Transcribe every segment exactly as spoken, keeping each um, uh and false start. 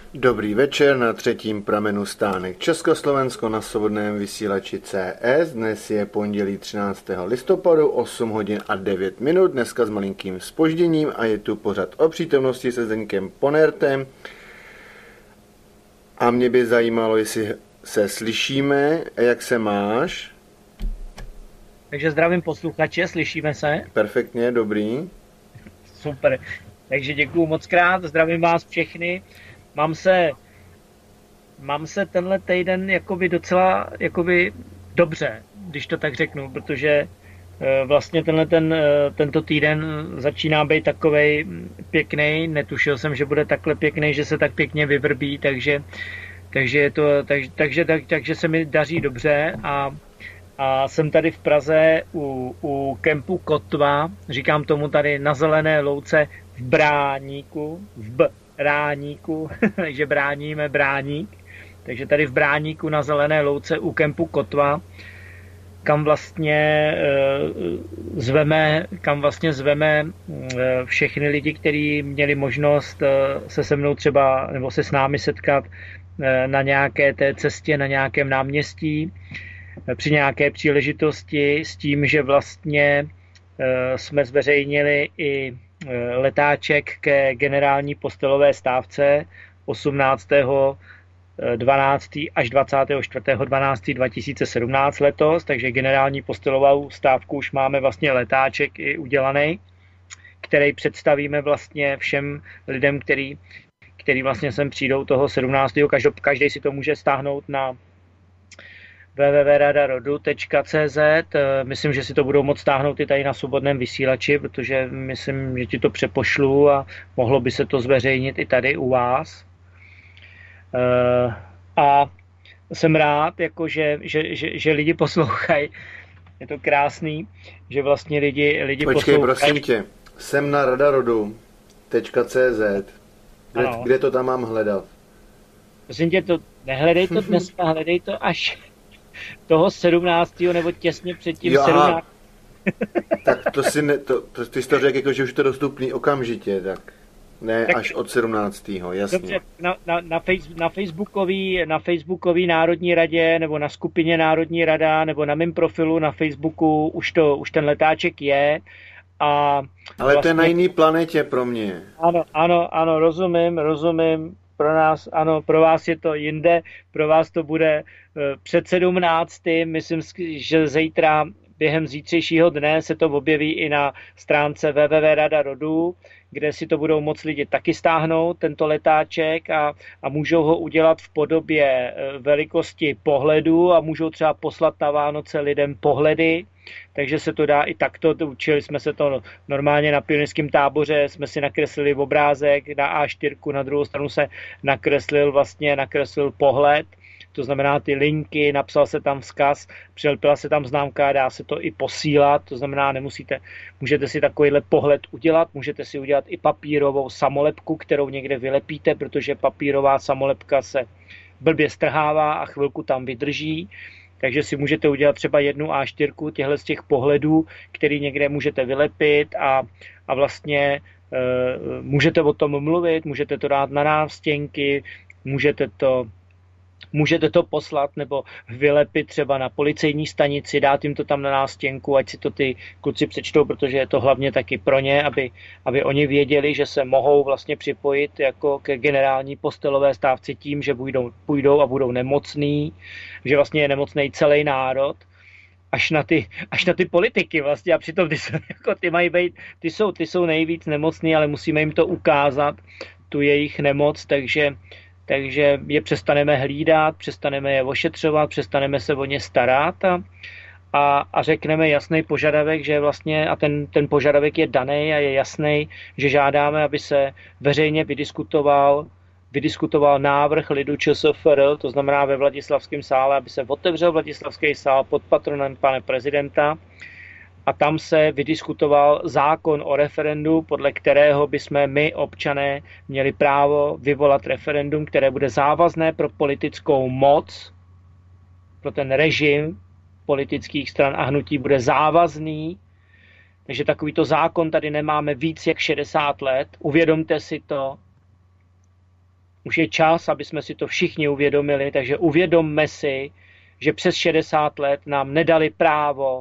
Dobrý večer na třetím pramenu Stánek Československo na svobodném vysílači C S. Dnes je pondělí třináctého listopadu, osm hodin a devět minut, dneska s malinkým zpožděním a je tu pořad o přítomnosti se Zdeňkem Ponertem. A mě by zajímalo, jestli se slyšíme a jak se máš. Takže zdravím posluchače, slyšíme se? Perfektně, dobrý. Super, takže děkuju moc krát, zdravím vás všechny. Mám se, mám se tenhle týden jakoby docela jakoby dobře, když to tak řeknu, protože vlastně tenhle ten, tento týden začíná být takovej pěkný. Netušil jsem, že bude takhle pěkný, že se tak pěkně vyvrbí, takže, takže, je to, tak, takže, tak, takže se mi daří dobře a, a jsem tady v Praze u, u kempu Kotva, říkám tomu tady na Zelené louce v Bráníku, v B. Bráníku, takže bráníme Bráník, takže tady v Bráníku na Zelené louce u kempu Kotva, kam vlastně e, zveme, kam vlastně zveme e, všechny lidi, kteří měli možnost e, se se mnou třeba, nebo se s námi setkat e, na nějaké té cestě, na nějakém náměstí, e, při nějaké příležitosti s tím, že vlastně e, jsme zveřejnili i letáček ke generální postelové stávce osmnáctého dvanáctého až dvacátého čtvrtého dvanáctého dva tisíce sedmnáct letos, takže generální postelovou stávku už máme vlastně letáček i udělaný, který představíme vlastně všem lidem, který, který vlastně sem přijdou toho sedmnáctého Každý, každý si to může stáhnout na w w w tečka rada rodu tečka c z. Myslím, že si to budou moct stáhnout i tady na svobodném vysílači, protože myslím, že ti to přepošlu a mohlo by se to zveřejnit i tady u vás. A jsem rád, jako že, že, že, že lidi poslouchají. Je to krásný, že vlastně lidi, lidi Počkej, poslouchají. prosím tě, jsem na rada rodu tečka c z. Kde, kde to tam mám hledat? Prosím tě, to, nehledej to dneska, hledej to až toho sedmnáctého nebo těsně před tím jo, sedmnáctým Tak to si ne, to, to, ty jsi to řekl, jako, že už to je dostupný okamžitě, tak ne tak, až od sedmnáctého jasně. Dobře, na, na, na, face, na, Facebookový, na Facebookový Národní radě, nebo na skupině Národní rada, nebo na mém profilu na Facebooku už, to, už ten letáček je. A ale vlastně, to je na jiný planetě pro mě. Ano, ano, ano, rozumím, rozumím. Pro nás, ano, pro vás je to jinde, pro vás to bude před sedmnáctým Myslím, že zítra, během zítřejšího dne se to objeví i na stránce w w w tečka rada rodu, kde si to budou moct lidi taky stáhnout, tento letáček a, a můžou ho udělat v podobě velikosti pohledu a můžou třeba poslat na Vánoce lidem pohledy. Takže se to dá i takto, učili jsme se to normálně na pionýrském táboře, jsme si nakreslili obrázek na á čtyři, na druhou stranu se nakreslil vlastně nakreslil pohled, to znamená ty linky, napsal se tam vzkaz, přilepila se tam známka, dá se to i posílat, to znamená nemusíte, můžete si takovýhle pohled udělat, můžete si udělat i papírovou samolepku, kterou někde vylepíte, protože papírová samolepka se blbě strhává a chvilku tam vydrží. Takže si můžete udělat třeba jednu á čtyři těchto z těch pohledů, který někde můžete vylepit a, a vlastně e, můžete o tom mluvit, můžete to dát na návstěnky, můžete to, můžete to poslat nebo vylepit třeba na policejní stanici, dát jim to tam na nástěnku, ať si to ty kluci přečtou, protože je to hlavně taky pro ně, aby, aby oni věděli, že se mohou vlastně připojit jako ke generální postelové stávce tím, že půjdou, půjdou a budou nemocný, že vlastně je nemocný celý národ, až na ty, až na ty politiky vlastně a přitom ty, jsou, jako ty mají být, ty jsou, ty jsou nejvíc nemocný, ale musíme jim to ukázat, tu jejich nemoc, takže Takže je přestaneme hlídat, přestaneme je ošetřovat, přestaneme se o ně starat a, a, a řekneme jasný požadavek, že vlastně, a ten, ten požadavek je daný a je jasný, že žádáme, aby se veřejně vydiskutoval, vydiskutoval návrh lidu ČSFR, to znamená ve Vladislavském sále, aby se otevřel Vladislavský sál pod patronem pana prezidenta, a tam se vydiskutoval zákon o referendu, podle kterého bychom my, občané, měli právo vyvolat referendum, které bude závazné pro politickou moc, pro ten režim politických stran a hnutí bude závazný. Takže takovýto zákon tady nemáme víc jak šedesát let. Uvědomte si to. Už je čas, aby jsme si to všichni uvědomili, takže uvědomme si, že přes šedesát let nám nedali právo,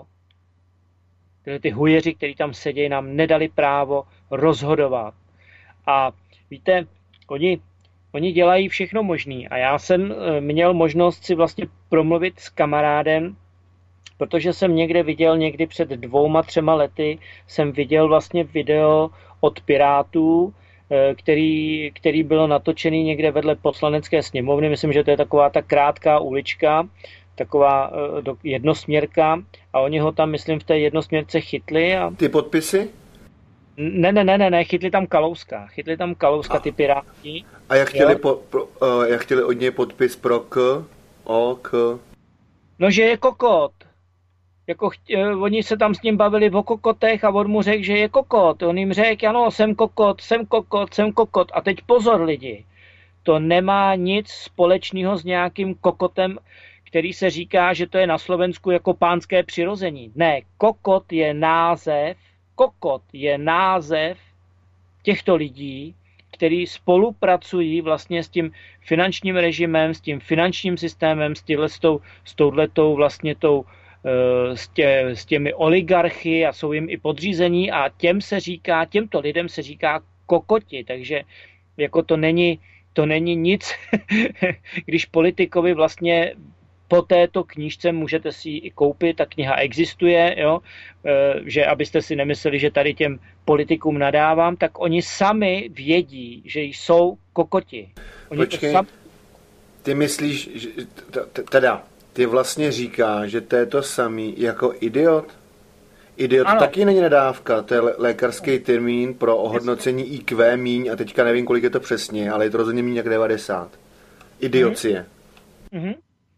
tyhle ty hujeři, kteří tam sedějí, nám nedali právo rozhodovat. A víte, oni, oni dělají všechno možné. A já jsem měl možnost si vlastně promluvit s kamarádem, protože jsem někde viděl, někdy před dvouma, třema lety, jsem viděl vlastně video od Pirátů, který, který byl natočený někde vedle poslanecké sněmovny. Myslím, že to je taková ta krátká ulička, taková jednosměrka a oni ho tam, myslím, v té jednosměrce chytli. A... Ty podpisy? Ne, ne, ne, ne, ne, chytli tam Kalouska. Chytli tam Kalouska, a, ty Piráti. A jak chtěli, po, pro, uh, jak chtěli od něj podpis pro k, o, k? No, že je kokot. Jako chtě, oni se tam s ním bavili o kokotech a on mu řekl, že je kokot. On jim řekl, ano, jsem kokot, jsem kokot, jsem kokot. A teď pozor lidi, to nemá nic společného s nějakým kokotem, který se říká, že to je na Slovensku jako pánské přirození. Ne, kokot je název, kokot je název těchto lidí, kteří spolupracují vlastně s tím finančním režimem, s tím finančním systémem, s, s, tou, s touhletou vlastně tou S, tě, s těmi oligarchy a jsou jim i podřízení a těm se říká, těmto lidem se říká kokoti, takže jako to není, to není nic, když politikovi vlastně po této knížce můžete si ji i koupit, ta kniha existuje, jo? Že abyste si nemysleli, že tady těm politikům nadávám, tak oni sami vědí, že jsou kokoti. Oni Počkej, to sami... ty myslíš, že, teda, ty vlastně říkáš, že to je to samý jako idiot? Idiot ano. Taky není nadávka, to je lékařský termín pro ohodnocení í kvé míň a teďka nevím, kolik je to přesně, ale je to rozhodně míň jak devadesát. Idiocie. Mm-hmm.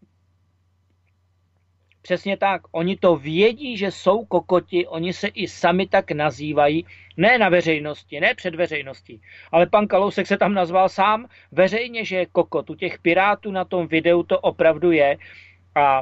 Přesně tak. Oni to vědí, že jsou kokoti, oni se i sami tak nazývají, ne na veřejnosti, ne před veřejností, ale pan Kalousek se tam nazval sám veřejně, že je kokot. U těch Pirátů na tom videu to opravdu je. A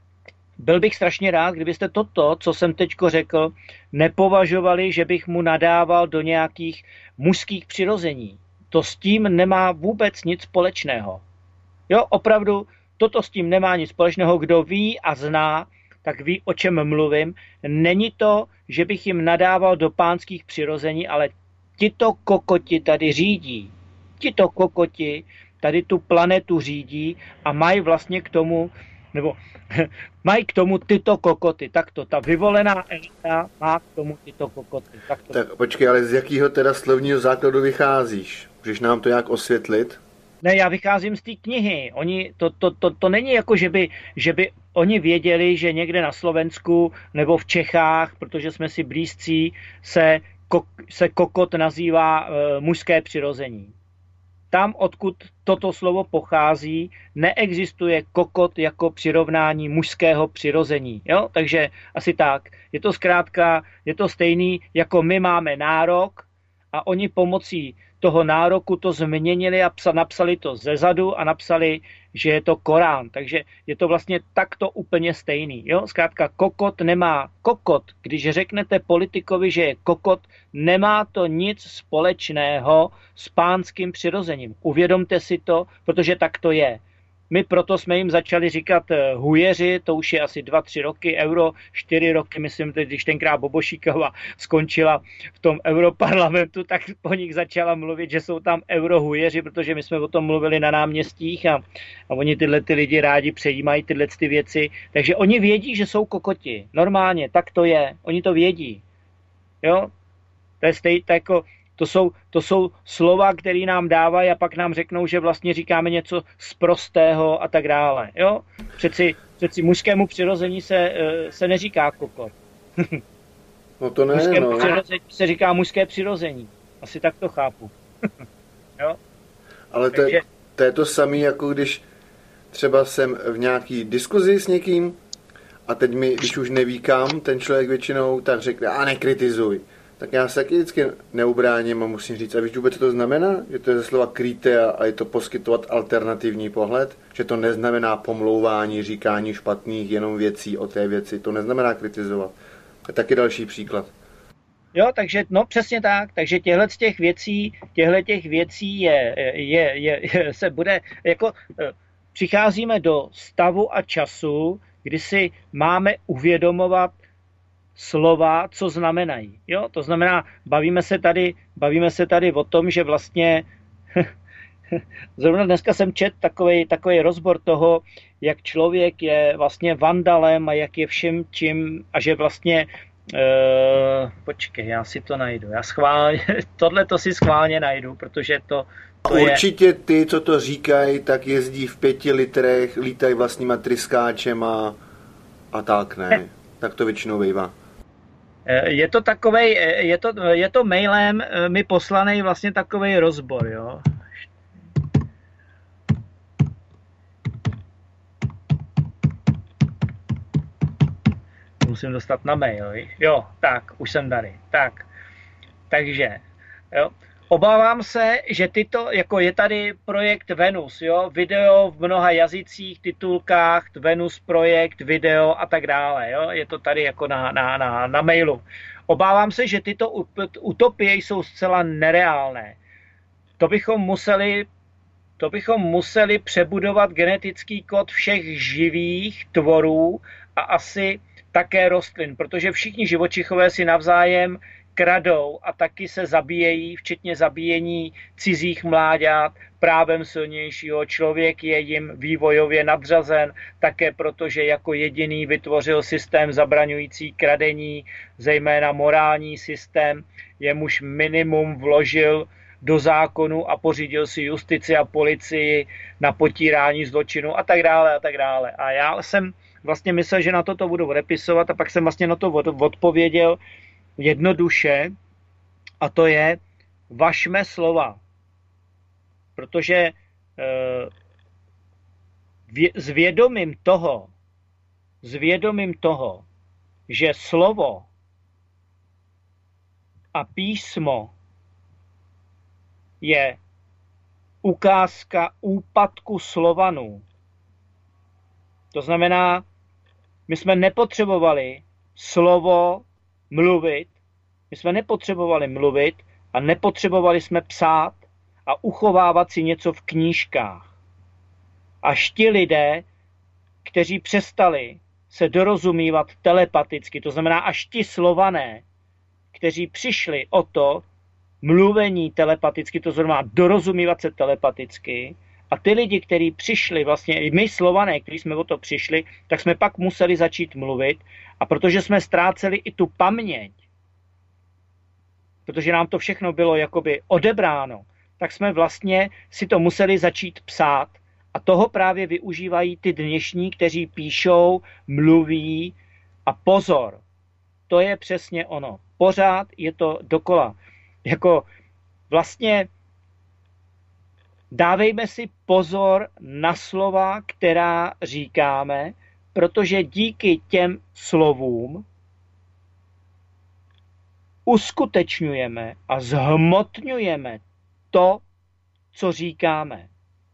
byl bych strašně rád, kdybyste toto, co jsem teďko řekl, nepovažovali, že bych mu nadával do nějakých mužských přirození. To s tím nemá vůbec nic společného. Jo, opravdu, toto s tím nemá nic společného. Kdo ví a zná, tak ví, o čem mluvím. Není to, že bych jim nadával do pánských přirození, ale tito kokoti tady řídí. Tito kokoti tady tu planetu řídí a mají vlastně k tomu nebo mají k tomu tyto kokoty. Takto, ta vyvolená elita má k tomu tyto kokoty. Takto. Tak počkej, ale z jakého teda slovního základu vycházíš? Můžeš nám to nějak osvětlit? Ne, já vycházím z té knihy. Oni, to, to, to, to není jako, že by, že by oni věděli, že někde na Slovensku nebo v Čechách, protože jsme si blízcí, se, kok, se kokot nazývá e, mužské přirození. Tam, odkud toto slovo pochází, neexistuje kokot jako přirovnání mužského přirození. Jo? Takže asi tak. Je to zkrátka, je to stejný, jako my máme nárok a oni pomocí toho nároku to změnili a psa, napsali to zezadu a napsali, že je to Korán. Takže je to vlastně takto úplně stejný. Jo? Zkrátka kokot nemá kokot. Když řeknete politikovi, že je kokot, nemá to nic společného s pánským přirozením. Uvědomte si to, protože tak to je. My proto jsme jim začali říkat hujeři, to už je asi dva, tři roky, euro, čtyři roky, myslím, když tenkrát Bobošíková skončila v tom europarlamentu, tak po nich začala mluvit, že jsou tam eurohujeři, protože my jsme o tom mluvili na náměstích a, a oni tyhle ty lidi rádi přejímají tyhle ty věci. Takže oni vědí, že jsou kokoti. Normálně, tak to je. Oni to vědí. Jo? To je stej, to jako... To jsou, to jsou slova, které nám dávají a pak nám řeknou, že vlastně říkáme něco sprostého a tak dále. Jo? Přeci, přeci mužskému přirození se, se neříká kokot. No to ne, mužskému no. přirození se říká mužské přirození. Asi tak to chápu. Jo? Ale to, Takže... to je to samé, jako když třeba jsem v nějaký diskuzi s někým a teď mi, když už neví kam, ten člověk většinou tak řekne, a nekritizuj. Tak já se taky vždycky neubráním a musím říct, a víš vůbec, co to znamená? Že to je ze slova kryté a je to poskytovat alternativní pohled? Že to neznamená pomlouvání, říkání špatných jenom věcí o té věci. To neznamená kritizovat. To je taky další příklad. Jo, takže no přesně tak, takže těchto z těch věcí, těchto těch věcí je, je, je, je, se bude, jako přicházíme do stavu a času, kdy si máme uvědomovat slova, co znamenají. Jo, to znamená, bavíme se tady, bavíme se tady o tom, že vlastně zrovna dneska jsem četl takový, takový rozbor toho, jak člověk je vlastně vandalem a jak je všem čím a že vlastně Uh, počkej, já si to najdu. Já schválně, tohle to si schválně najdu, protože to, to určitě je... ty, co to říkají, tak jezdí v pěti litrech, lítají vlastníma tryskáčema a tak, ne? Tak to většinou bývá. Je to takovej, je to, je to mailem mi poslaný vlastně takovej rozbor, jo. Musím dostat na mail, jo, tak, už jsem tady, tak, takže, jo, obávám se, že tyto, jako je tady projekt Venus, jo, video v mnoha jazycích, titulkách, Venus projekt, video a tak dále, jo, je to tady jako na, na, na, na mailu. Obávám se, že tyto utopie jsou zcela nereálné. To bychom museli, to bychom museli přebudovat genetický kód všech živých tvorů a asi také rostlin, protože všichni živočichové si navzájem kradou a taky se zabíjejí, včetně zabíjení cizích mláďat, právem silnějšího. Člověk je jim vývojově nadřazen, také protože jako jediný vytvořil systém zabraňující kradení, zejména morální systém, jemuž minimum vložil do zákonu a pořídil si justici a policii na potírání zločinu a tak dále a tak dále. A já jsem vlastně myslel, že na to to budu odepisovat a pak jsem vlastně na to odpověděl jednoduše a to je važme slova. Protože s vědomím toho, s vědomím toho, že slovo a písmo je ukázka úpadku Slovanů. To znamená, my jsme nepotřebovali slovo mluvit, my jsme nepotřebovali mluvit a nepotřebovali jsme psát a uchovávat si něco v knížkách. Až ti lidé, kteří přestali se dorozumívat telepaticky, to znamená až ti Slované, kteří přišli o to mluvení telepaticky, to znamená dorozumívat se telepaticky, a ty lidi, kteří přišli, vlastně i my Slované, kteří jsme o to přišli, tak jsme pak museli začít mluvit. A protože jsme ztráceli i tu paměť, protože nám to všechno bylo jakoby odebráno, tak jsme vlastně si to museli začít psát. A toho právě využívají ty dnešní, kteří píšou, mluví. A pozor, to je přesně ono. Pořád je to dokola. Jako vlastně dávejme si pozor na slova, která říkáme, protože díky těm slovům uskutečňujeme a zhmotňujeme to, co říkáme.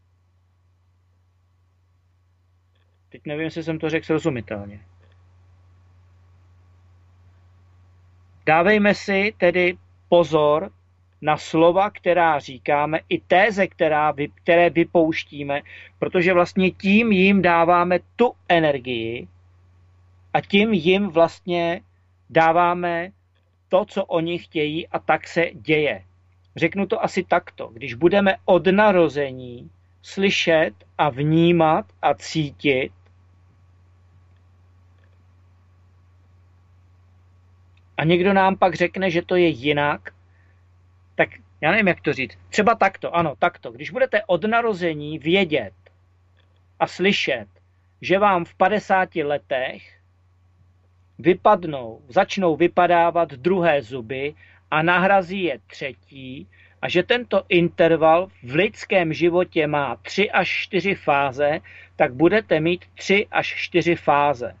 Teď nevím, jestli jsem to řekl srozumitelně. Dávejme si tedy pozor na slova, která říkáme, i téze, která vy, které vypouštíme, protože vlastně tím jim dáváme tu energii a tím jim vlastně dáváme to, co oni chtějí a tak se děje. Řeknu to asi takto. Když budeme od narození slyšet a vnímat a cítit, a někdo nám pak řekne, že to je jinak, tak já nevím, jak to říct. Třeba takto, ano, takto. Když budete od narození vědět a slyšet, že vám v padesáti letech vypadnou, začnou vypadávat druhé zuby a nahrazí je třetí a že tento interval v lidském životě má tři až čtyři fáze, tak budete mít tři až čtyři fáze.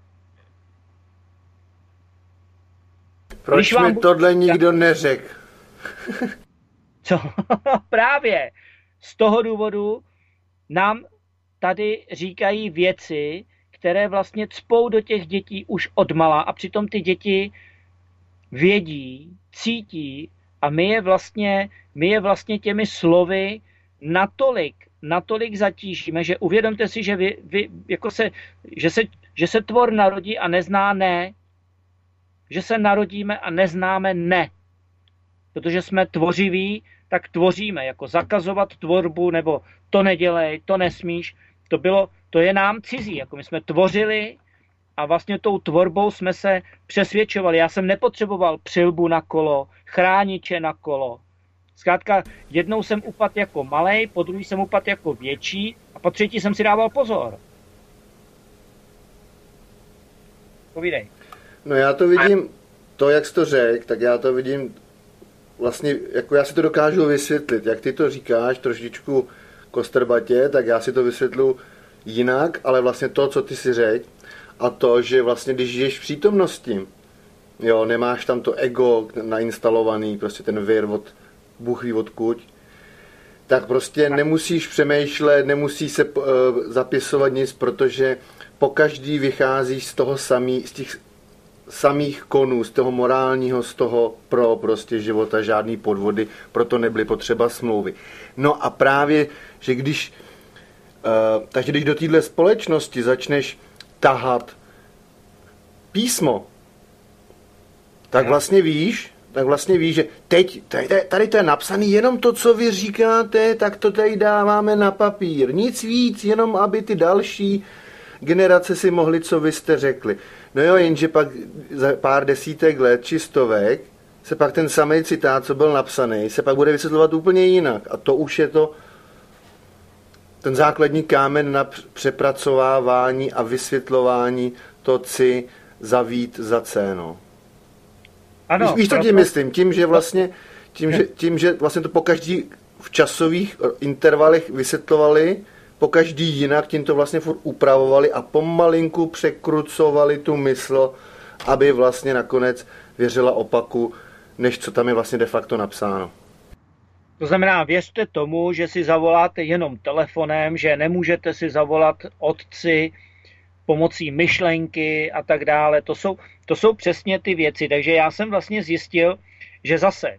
Proč mi vám... tohle nikdo neřekl? Co? Právě z toho důvodu nám tady říkají věci, které vlastně cpou do těch dětí už odmala a přitom ty děti vědí, cítí a my je vlastně, my je vlastně těmi slovy natolik, natolik zatížíme, že uvědomte si, že, vy, vy, jako se, že, se, že se tvor narodí a nezná ne, že se narodíme a neznáme ne. Protože jsme tvořiví, tak tvoříme, jako zakazovat tvorbu, nebo to nedělej, to nesmíš, to bylo, to je nám cizí, jako my jsme tvořili a vlastně tou tvorbou jsme se přesvědčovali. Já jsem nepotřeboval přilbu na kolo, chrániče na kolo. Zkrátka, jednou jsem upadl jako malej, po druhý jsem upadl jako větší a po třetí jsem si dával pozor. Povídej. No já to vidím, to jak jsi to řekl, tak já to vidím vlastně, jako já si to dokážu vysvětlit. Jak ty to říkáš trošičku kostrbatě, tak já si to vysvětlu jinak, ale vlastně to, co ty si řekl, a to, že vlastně když žiješ v přítomnosti, jo, nemáš tam to ego nainstalovaný, prostě ten vir od Bůh ví odkud, tak prostě nemusíš přemýšlet, nemusíš se uh, zapisovat nic, protože pokaždý vycházíš z toho samý, z těch samých konů, z toho morálního, z toho pro prostě života, žádný podvody, proto nebyly potřeba smlouvy. No a právě, že když, uh, takže když do téhle společnosti začneš tahat písmo, tak vlastně víš, tak vlastně víš, že teď, tady, tady to je napsané, jenom to, co vy říkáte, tak to tady dáváme na papír. Nic víc, jenom aby ty další generace si mohly, co vy jste řekli. No jo, jenže pak za pár desítek let či stovek se pak ten samý citát, co byl napsaný, se pak bude vysvětlovat úplně jinak. A to už je to ten základní kámen na přepracovávání a vysvětlování to ci za vít za céno. Ano, víš, víš to tím myslím, tím, že vlastně, tím, že, tím, že vlastně to pokaždý v časových intervalech vysvětlovali, pokaždý jinak, tím to vlastně furt upravovali a pomalinku překrucovali tu mysl, aby vlastně nakonec věřila opaku, než co tam je vlastně de facto napsáno. To znamená, věřte tomu, že si zavoláte jenom telefonem, že nemůžete si zavolat otci pomocí myšlenky a tak dále. To jsou, to jsou přesně ty věci. Takže já jsem vlastně zjistil, že zase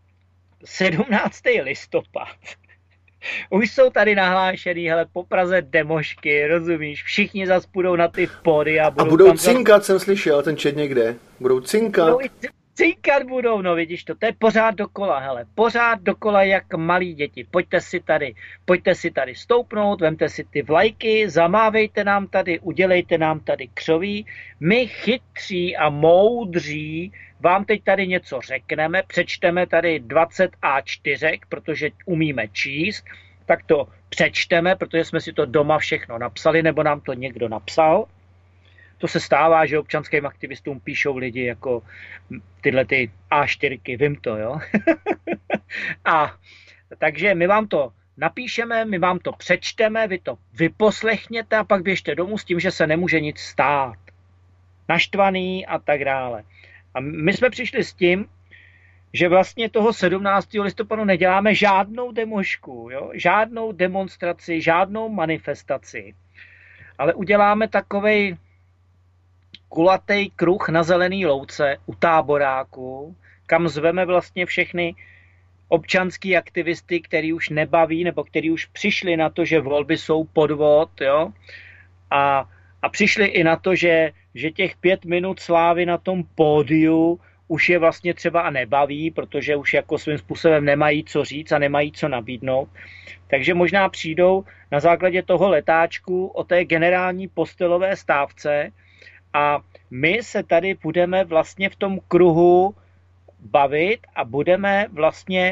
sedmnáctého listopad už jsou tady nahlášený, hele, po Praze demošky, rozumíš? Všichni zas půjdou na ty pódy a budou... A budou cinkat, jsem slyšel, ten čet někde. Budou cinkat. Budou cinkat budou, no vidíš to, to je pořád dokola, hele, pořád dokola jak malí děti. Pojďte si tady, pojďte si tady stoupnout, vemte si ty vlajky, zamávejte nám tady, udělejte nám tady křoví. My chytří a moudří vám teď tady něco řekneme, přečteme tady dvacet á čtyři, protože umíme číst, tak to přečteme, protože jsme si to doma všechno napsali, nebo nám to někdo napsal. To se stává, že občanským aktivistům píšou lidi jako tyhle ty á čtyři, vím to, jo. A takže my vám to napíšeme, my vám to přečteme, vy to vyposlechněte a pak běžte domů s tím, že se nemůže nic stát. Naštvaný a tak dále. A my jsme přišli s tím, že vlastně toho sedmnáctého listopadu neděláme žádnou demošku, jo? Žádnou demonstraci, žádnou manifestaci, ale uděláme takovej kulatý kruh na zelený louce u táboráku, kam zveme vlastně všechny občanský aktivisty, který už nebaví, nebo který už přišli na to, že volby jsou podvod, jo? A, a přišli i na to, že, že těch pět minut slávy na tom pódiu už je vlastně třeba a nebaví, protože už jako svým způsobem nemají co říct a nemají co nabídnout. Takže možná přijdou na základě toho letáčku o té generální postelové stávce a my se tady budeme vlastně v tom kruhu bavit a budeme vlastně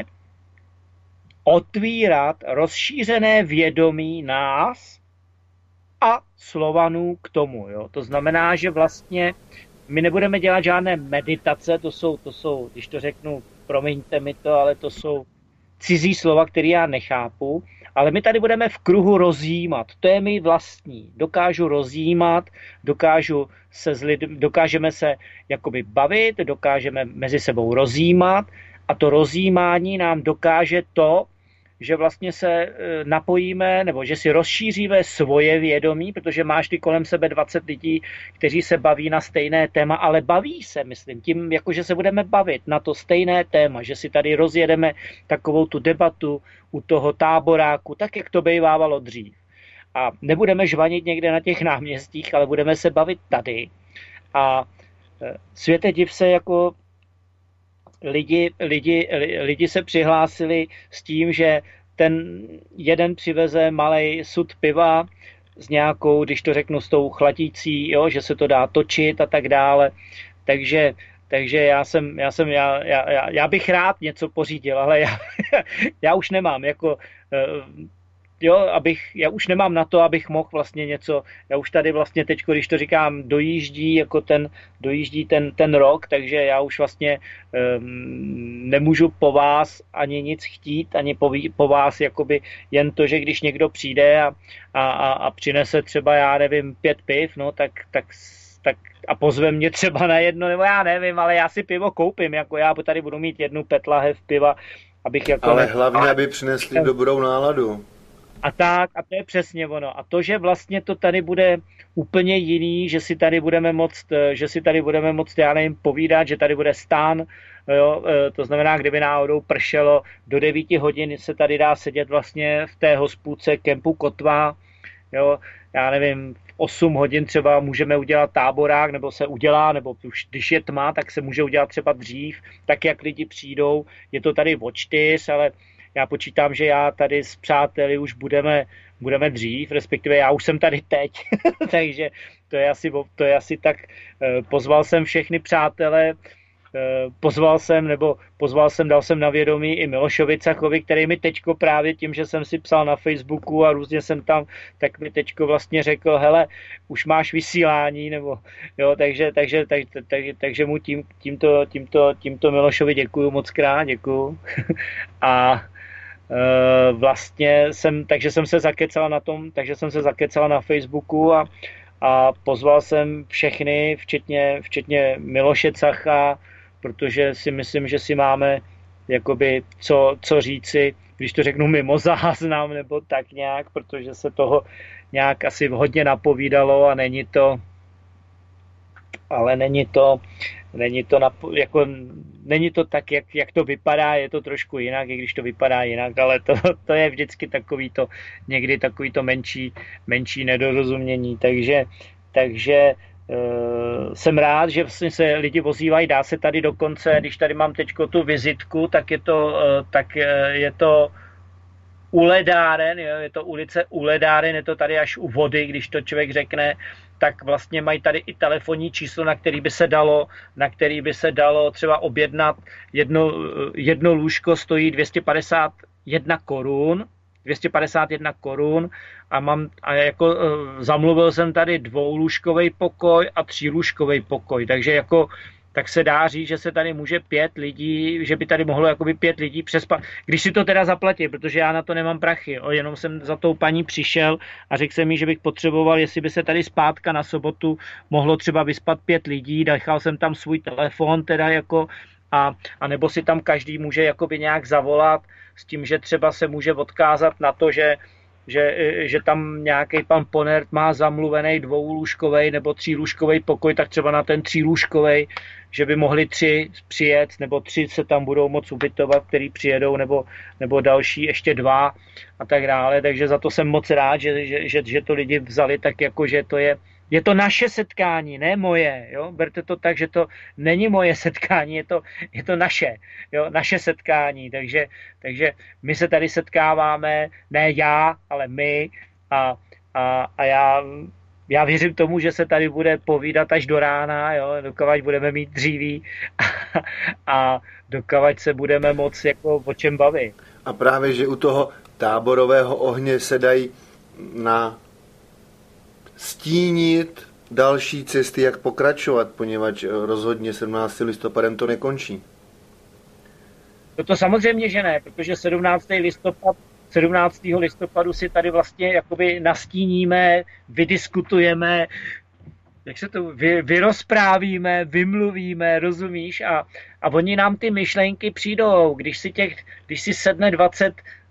otvírat rozšířené vědomí nás a Slovanů k tomu. Jo? To znamená, že vlastně my nebudeme dělat žádné meditace, to jsou, to jsou, když to řeknu, promiňte mi to, ale to jsou cizí slova, které já nechápu, ale my tady budeme v kruhu rozjímat. To je mi vlastní. Dokážu rozjímat, dokážu se s lidmi, dokážeme se jakoby bavit, dokážeme mezi sebou rozjímat a to rozjímání nám dokáže to, že vlastně se napojíme, nebo že si rozšíříme svoje vědomí, protože máš ty kolem sebe dvacet lidí, kteří se baví na stejné téma, ale baví se, myslím, tím, jako že se budeme bavit na to stejné téma, že si tady rozjedeme takovou tu debatu u toho táboráku, tak, jak to bývávalo dřív. A nebudeme žvanit někde na těch náměstích, ale budeme se bavit tady. A světe div se, jako lidi, lidi, lidi se přihlásili s tím, že ten jeden přiveze malej sud piva s nějakou, když to řeknu, s tou chladící, jo, že se to dá točit a tak dále. Takže, takže já jsem, já jsem, já, já, já bych rád něco pořídil, ale já, já už nemám, jako jo, abych, já už nemám na to, abych mohl vlastně něco, já už tady vlastně teď, když to říkám, dojíždí, jako ten, dojíždí ten, ten rok, takže já už vlastně um, nemůžu po vás ani nic chtít, ani po, po vás jakoby jen to, že když někdo přijde a, a, a přinese třeba, já nevím, pět piv, no, tak, tak, tak a pozve mě třeba na jedno, nebo já nevím, ale já si pivo koupím, jako já tady budu mít jednu pět lahev piva, abych jako... Ale ne... hlavně, aby přinesli dobrou náladu. A tak, a to je přesně ono. A to, že vlastně to tady bude úplně jiný, že si tady budeme moct, že si tady budeme moct, já nevím, povídat, že tady bude stán, jo, to znamená, kdyby náhodou pršelo, do devíti hodin se tady dá sedět vlastně v té hospůdce kempu Kotva, jo, já nevím, v osm hodin třeba můžeme udělat táborák, nebo se udělá, nebo už když je tma, tak se může udělat třeba dřív, tak jak lidi přijdou, je to tady od čtyř, ale já počítám, že já tady s přáteli už budeme, budeme dřív, respektive já už jsem tady teď, takže to je, asi, to je asi tak. Pozval jsem všechny přátele, pozval jsem, nebo pozval jsem, dal jsem na vědomí i Milošovi Cachovi, který mi teďko právě tím, že jsem si psal na Facebooku a různě jsem tam, tak mi teďko vlastně řekl, hele, už máš vysílání, nebo jo, takže, takže, tak, tak, tak, takže mu tím, tímto, tímto, tímto Milošovi děkuju moc krát, děkuju. A vlastně jsem, takže jsem se zakecala na tom, takže jsem se zakecala na Facebooku a, a pozval jsem všechny, včetně, včetně Miloše Cacha, protože si myslím, že si máme jakoby co, co říci, když to řeknu mimo záznam nebo tak nějak, protože se toho nějak asi hodně napovídalo a není to, ale není to, není to, napo, jako, není to tak, jak, jak to vypadá, je to trošku jinak, i když to vypadá jinak, ale to, to je vždycky takový to, někdy takový to menší, menší nedorozumění, takže, takže uh, jsem rád, že vlastně se lidi ozývají, dá se tady dokonce, když tady mám teďko tu vizitku, tak je to, uh, tak uh, je to u Ledáren, jo, je to ulice u Ledáren, je to tady až u vody, když to člověk řekne, tak vlastně mají tady i telefonní číslo, na který by se dalo, na který by se dalo třeba objednat. Jedno, jedno lůžko stojí dvě stě padesát jedna korun, dvě stě padesát jedna korun a mám, a jako zamluvil jsem tady dvoulůžkový pokoj a třílůžkový pokoj, takže jako tak se dá říct, že se tady může pět lidí, že by tady mohlo jakoby pět lidí přespat. Když si to teda zaplatí, protože já na to nemám prachy, jo, jenom jsem za tou paní přišel a řekl jsem jí, že bych potřeboval, jestli by se tady zpátka na sobotu mohlo třeba vyspat pět lidí, nechal jsem tam svůj telefon teda jako a, a nebo si tam každý může jakoby nějak zavolat s tím, že třeba se může odkázat na to, že Že, že tam nějaký pan Ponert má zamluvený dvoulůžkovej nebo třílůžkovej pokoj, tak třeba na ten třílůžkovej, že by mohli tři přijet, nebo tři se tam budou moc ubytovat, který přijedou, nebo, nebo další ještě dva a tak dále. Takže za to jsem moc rád, že, že, že, že to lidi vzali tak jako, že to je Je to naše setkání, ne moje, jo? Berte to tak, že to není moje setkání, je to, je to naše, jo? Naše setkání, takže, takže my se tady setkáváme, ne já, ale my a, a, a já, já věřím tomu, že se tady bude povídat až do rána, jo? Dokavať budeme mít dříví a, a dokavať se budeme moc jako o čem bavit. A právě, že u toho táborového ohně se dají na stínit další cesty, jak pokračovat, poněvadž rozhodně sedmnáctým listopadem to nekončí. No to samozřejmě, že ne, protože sedmnáctého listopadu, sedmnáctého listopadu si tady vlastně jakoby nastíníme, vydiskutujeme, jak se to vy, vyrozprávíme, vymluvíme, rozumíš? A, a oni nám ty myšlenky přijdou, když si, těch, když si sedne dvacet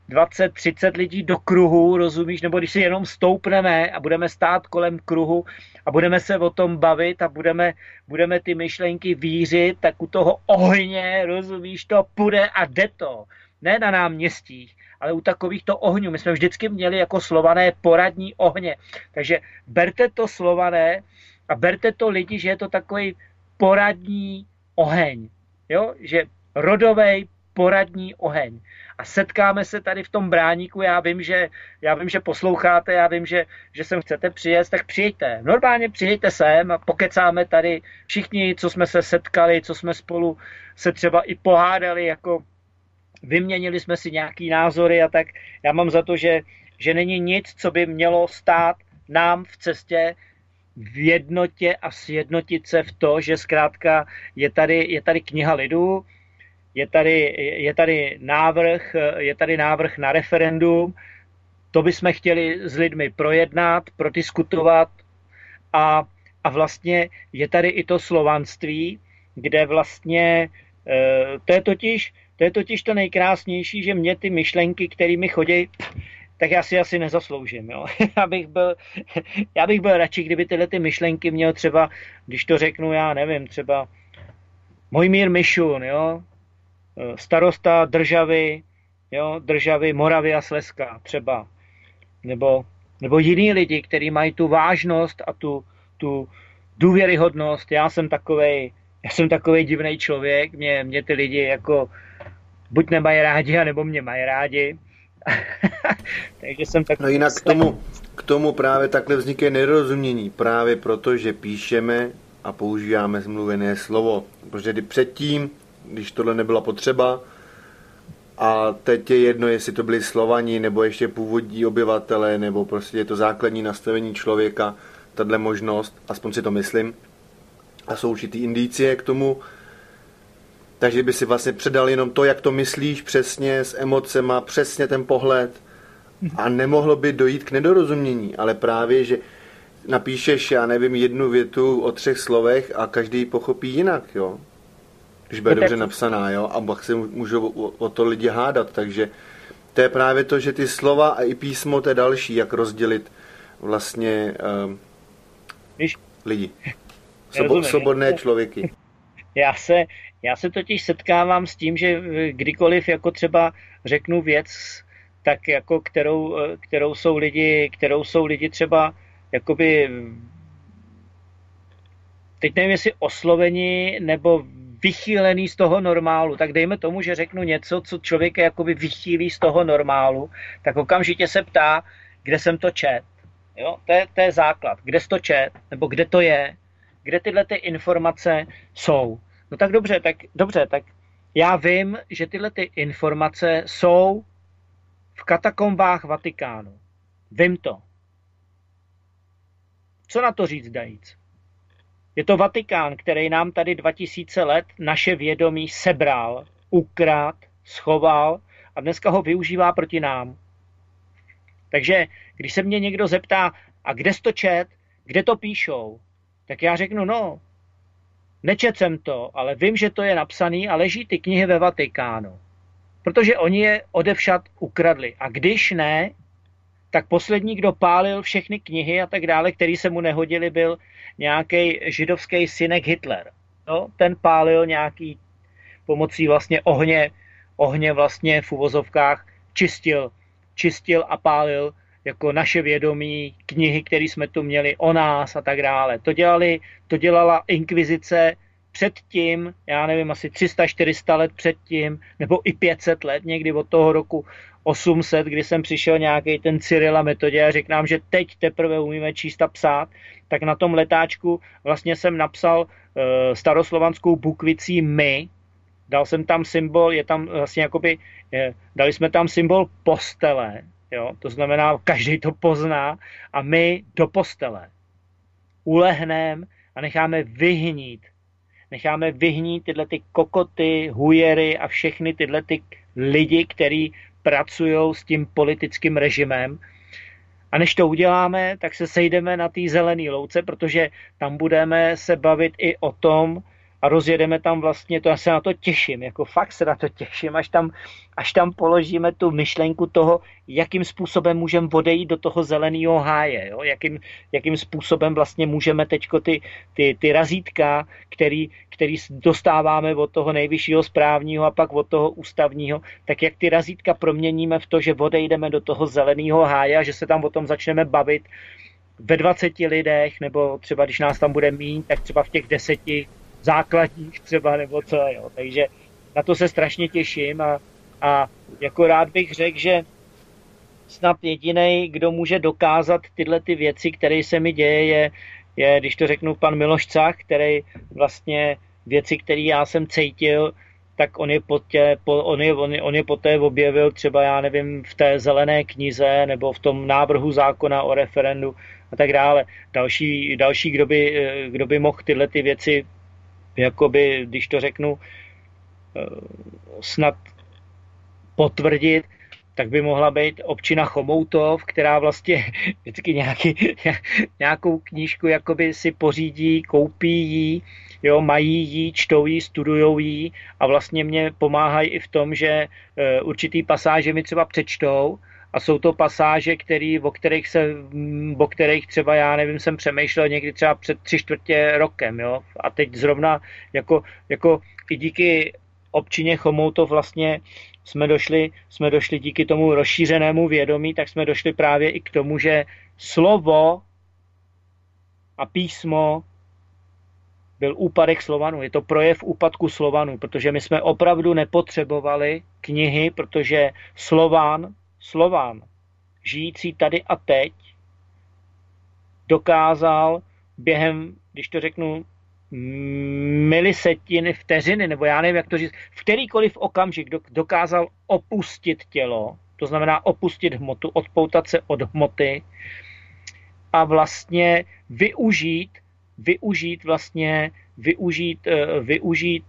dvacet třicet lidí do kruhu, rozumíš, nebo když si jenom stoupneme a budeme stát kolem kruhu a budeme se o tom bavit a budeme, budeme ty myšlenky vířit, tak u toho ohně, rozumíš, to půjde a jde to. Ne na náměstích, ale u takovýchto ohňů. My jsme vždycky měli jako Slované poradní ohně. Takže berte to, Slované, a berte to lidi, že je to takový poradní oheň. Jo? Že rodovej poradní oheň. A setkáme se tady v tom Bráníku, já vím, že, já vím, že posloucháte, já vím, že, že sem chcete přijet, tak přijďte. Normálně přijďte sem a pokecáme tady všichni, co jsme se setkali, co jsme spolu se třeba i pohádali, jako vyměnili jsme si nějaký názory a tak. Já mám za to, že, že není nic, co by mělo stát nám v cestě v jednotě a sjednotit se v to, že zkrátka je tady, je tady kniha lidu, je tady, je tady návrh, je tady návrh na referendum, to bychom chtěli s lidmi projednat, prodiskutovat a, a vlastně je tady i to slovanství, kde vlastně to je totiž To je totiž to nejkrásnější, že mě ty myšlenky, kterými chodí, tak já si asi nezasloužím. Jo? Já, bych byl, já bych byl radši, kdyby tyhle ty myšlenky měl třeba, když to řeknu, já nevím, třeba Mojmír Mišun, jo? Starosta Državy, jo? Državy Moravy a Slezska třeba. Nebo, nebo jiní lidi, kteří mají tu vážnost a tu, tu důvěryhodnost. Já jsem takovej, já jsem takovej divnej člověk, mě, mě ty lidi jako buď nemají rádi, anebo mě mají rádi. Takže jsem tak... No jinak k tomu, k tomu právě takhle vzniká nedorozumění. Právě proto, že píšeme a používáme zmluvené slovo. Protože předtím, když tohle nebyla potřeba, a teď je jedno, jestli to byli Slovani, nebo ještě původní obyvatele, nebo prostě je to základní nastavení člověka, tahle možnost, aspoň si to myslím. A jsou určitý indicie k tomu, takže by si vlastně předal jenom to, jak to myslíš přesně, s emocema, přesně ten pohled a nemohlo by dojít k nedorozumění, ale právě, že napíšeš, já nevím, jednu větu o třech slovech a každý ji pochopí jinak, jo. Když bude dobře napsaná, jo, a pak se můžou o, o to lidi hádat, takže to je právě to, že ty slova a i písmo, to je další, jak rozdělit vlastně um, lidi. Sobo, svobodné člověky. Já se, já se totiž setkávám s tím, že kdykoliv jako třeba řeknu věc, tak jako kterou, kterou jsou lidi, kterou jsou lidi třeba jakoby teď nevím, jestli osloveni nebo vychýlený z toho normálu, tak dejme tomu, že řeknu něco, co člověka jakoby vychýlí z toho normálu, tak okamžitě se ptá, kde jsem to čet. Jo? To je, to je základ. Kde jsi to čet? Nebo kde to je? Kde tyhle ty informace jsou? No tak dobře, tak dobře, tak já vím, že tyhle ty informace jsou v katakombách Vatikánu. Vím to. Co na to říct, Dajíc? Je to Vatikán, který nám tady dva tisíce let naše vědomí sebral, ukrát, schoval a dneska ho využívá proti nám. Takže když se mě někdo zeptá, a kde jsi to čet, kde to píšou, tak já řeknu, no, nečet jsem to, ale vím, že to je napsaný a leží ty knihy ve Vatikánu. Protože oni je odevšad ukradli. A když ne, tak poslední, kdo pálil všechny knihy a tak dále, který se mu nehodili, byl nějaký židovský synek Hitler. No, ten pálil nějaký pomocí vlastně ohně, ohně vlastně v uvozovkách čistil, čistil a pálil jako naše vědomí, knihy, které jsme tu měli o nás a tak dále. To, dělali, to dělala inkvizice předtím, já nevím, asi tři sta čtyři sta let předtím, nebo i pět set let, někdy od toho roku osm set, kdy jsem přišel nějaký ten Cyril a Metodě a řekl nám, že teď teprve umíme číst a psát, tak na tom letáčku vlastně jsem napsal uh, staroslovanskou bukvicí my, dal jsem tam symbol, je tam vlastně jakoby, je, dali jsme tam symbol postele, jo, to znamená, každý to pozná a my do postele ulehneme a necháme vyhnít, necháme vyhnít tyhle ty kokoty, hujery a všechny tyhle ty lidi, kteří pracují s tím politickým režimem. A než to uděláme, tak se sejdeme na té zelené louce, protože tam budeme se bavit i o tom, a rozjedeme tam vlastně, to já se na to těším, jako fakt se na to těším, až tam, až tam položíme tu myšlenku toho, jakým způsobem můžeme odejít do toho zeleného háje, jo? Jakým, jakým způsobem vlastně můžeme teďko ty, ty, ty razítka, který, který dostáváme od toho nejvyššího správního a pak od toho ústavního, tak jak ty razítka proměníme v to, že odejdeme do toho zeleného háje a že se tam o tom začneme bavit ve dvaceti lidech, nebo třeba když nás tam bude míň, tak třeba v těch deseti základních třeba, nebo co, jo. Takže na to se strašně těším a, a jako rád bych řekl, že snad jedinej, kdo může dokázat tyhle ty věci, které se mi děje, je, je, když to řeknu, pan Miloš Cach, který vlastně věci, které já jsem cítil, tak on je, potě, po, on, je, on, je, on je poté objevil třeba, já nevím, v té zelené knize nebo v tom návrhu zákona o referendu a tak dále. Další, další kdo, by, kdo by mohl tyhle ty věci, jakoby, když to řeknu, snad potvrdit, tak by mohla být občina Chomoutov, která vlastně vždycky nějaký, nějakou knížku jakoby si pořídí, koupí ji, jo, mají ji, čtou ji, studujou ji a vlastně mě pomáhají i v tom, že určitý pasáže mi třeba přečtou a jsou to pasáže, který, o, kterých se, o kterých třeba, já nevím, jsem přemýšlel někdy třeba před tři čtvrtě rokem, jo, a teď zrovna jako, jako i díky občině Chomoutov vlastně jsme došli, jsme došli díky tomu rozšířenému vědomí, tak jsme došli právě i k tomu, že slovo a písmo byl úpadek Slovanů. Je to projev úpadku Slovanů, protože my jsme opravdu nepotřebovali knihy, protože Slován, Slován, žijící tady a teď, dokázal během, když to řeknu, milisetiny vteřiny, nebo já nevím, jak to říct, v kterýkoliv okamžik dokázal opustit tělo, to znamená opustit hmotu, odpoutat se od hmoty a vlastně využít, využít vlastně, využít, využít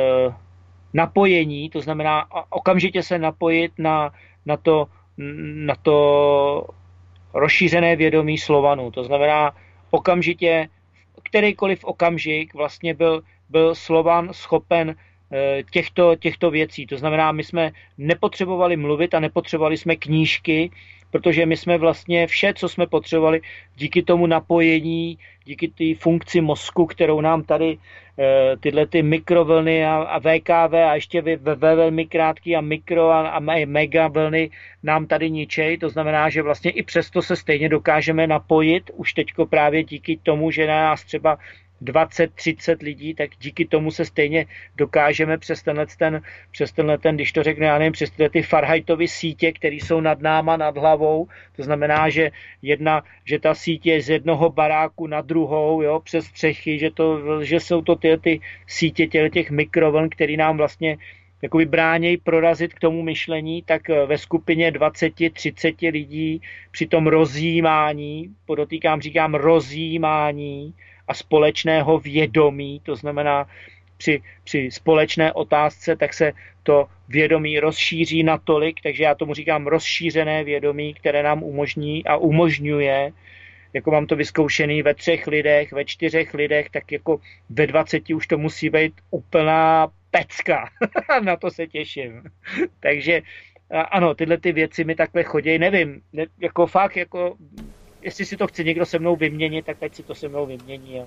napojení, to znamená okamžitě se napojit na, na, to, na to rozšířené vědomí Slovanů, to znamená okamžitě kterýkoliv okamžik vlastně byl, byl Slovan schopen těchto, těchto věcí. To znamená, my jsme nepotřebovali mluvit a nepotřebovali jsme knížky, protože my jsme vlastně vše, co jsme potřebovali, díky tomu napojení, díky té funkci mozku, kterou nám tady tyhle ty mikrovlny a, a V K V a ještě ve, ve velmi krátký a mikro a, a mega vlny nám tady ničej. To znamená, že vlastně i přesto se stejně dokážeme napojit, už teďko právě díky tomu, že na nás třeba dvacet třicet lidí, tak díky tomu se stejně dokážeme přes tenhle ten, přes tenhle ten, když to řekne, já nevím, přes tyhle ty Fahrenheitovy sítě, které jsou nad náma, nad hlavou, to znamená, že jedna, že ta sítě je z jednoho baráku na druhou, jo, přes střechy, že, to, že jsou to ty, ty sítě těch, těch mikrovln, které nám vlastně jakoby bránějí prorazit k tomu myšlení, tak ve skupině dvacet třicet lidí při tom rozjímání, podotýkám, říkám rozjímání, a společného vědomí, to znamená při, při společné otázce, tak se to vědomí rozšíří natolik, takže já tomu říkám rozšířené vědomí, které nám umožní a umožňuje, jako mám to vyzkoušený ve třech lidech, ve čtyřech lidech, tak jako ve dvaceti už to musí být úplná pecka. Na to se těším. Takže ano, tyhle ty věci mi takhle chodí, nevím, ne, jako fakt, jako jestli si to chce někdo se mnou vyměnit, tak ať si to se mnou vymění. A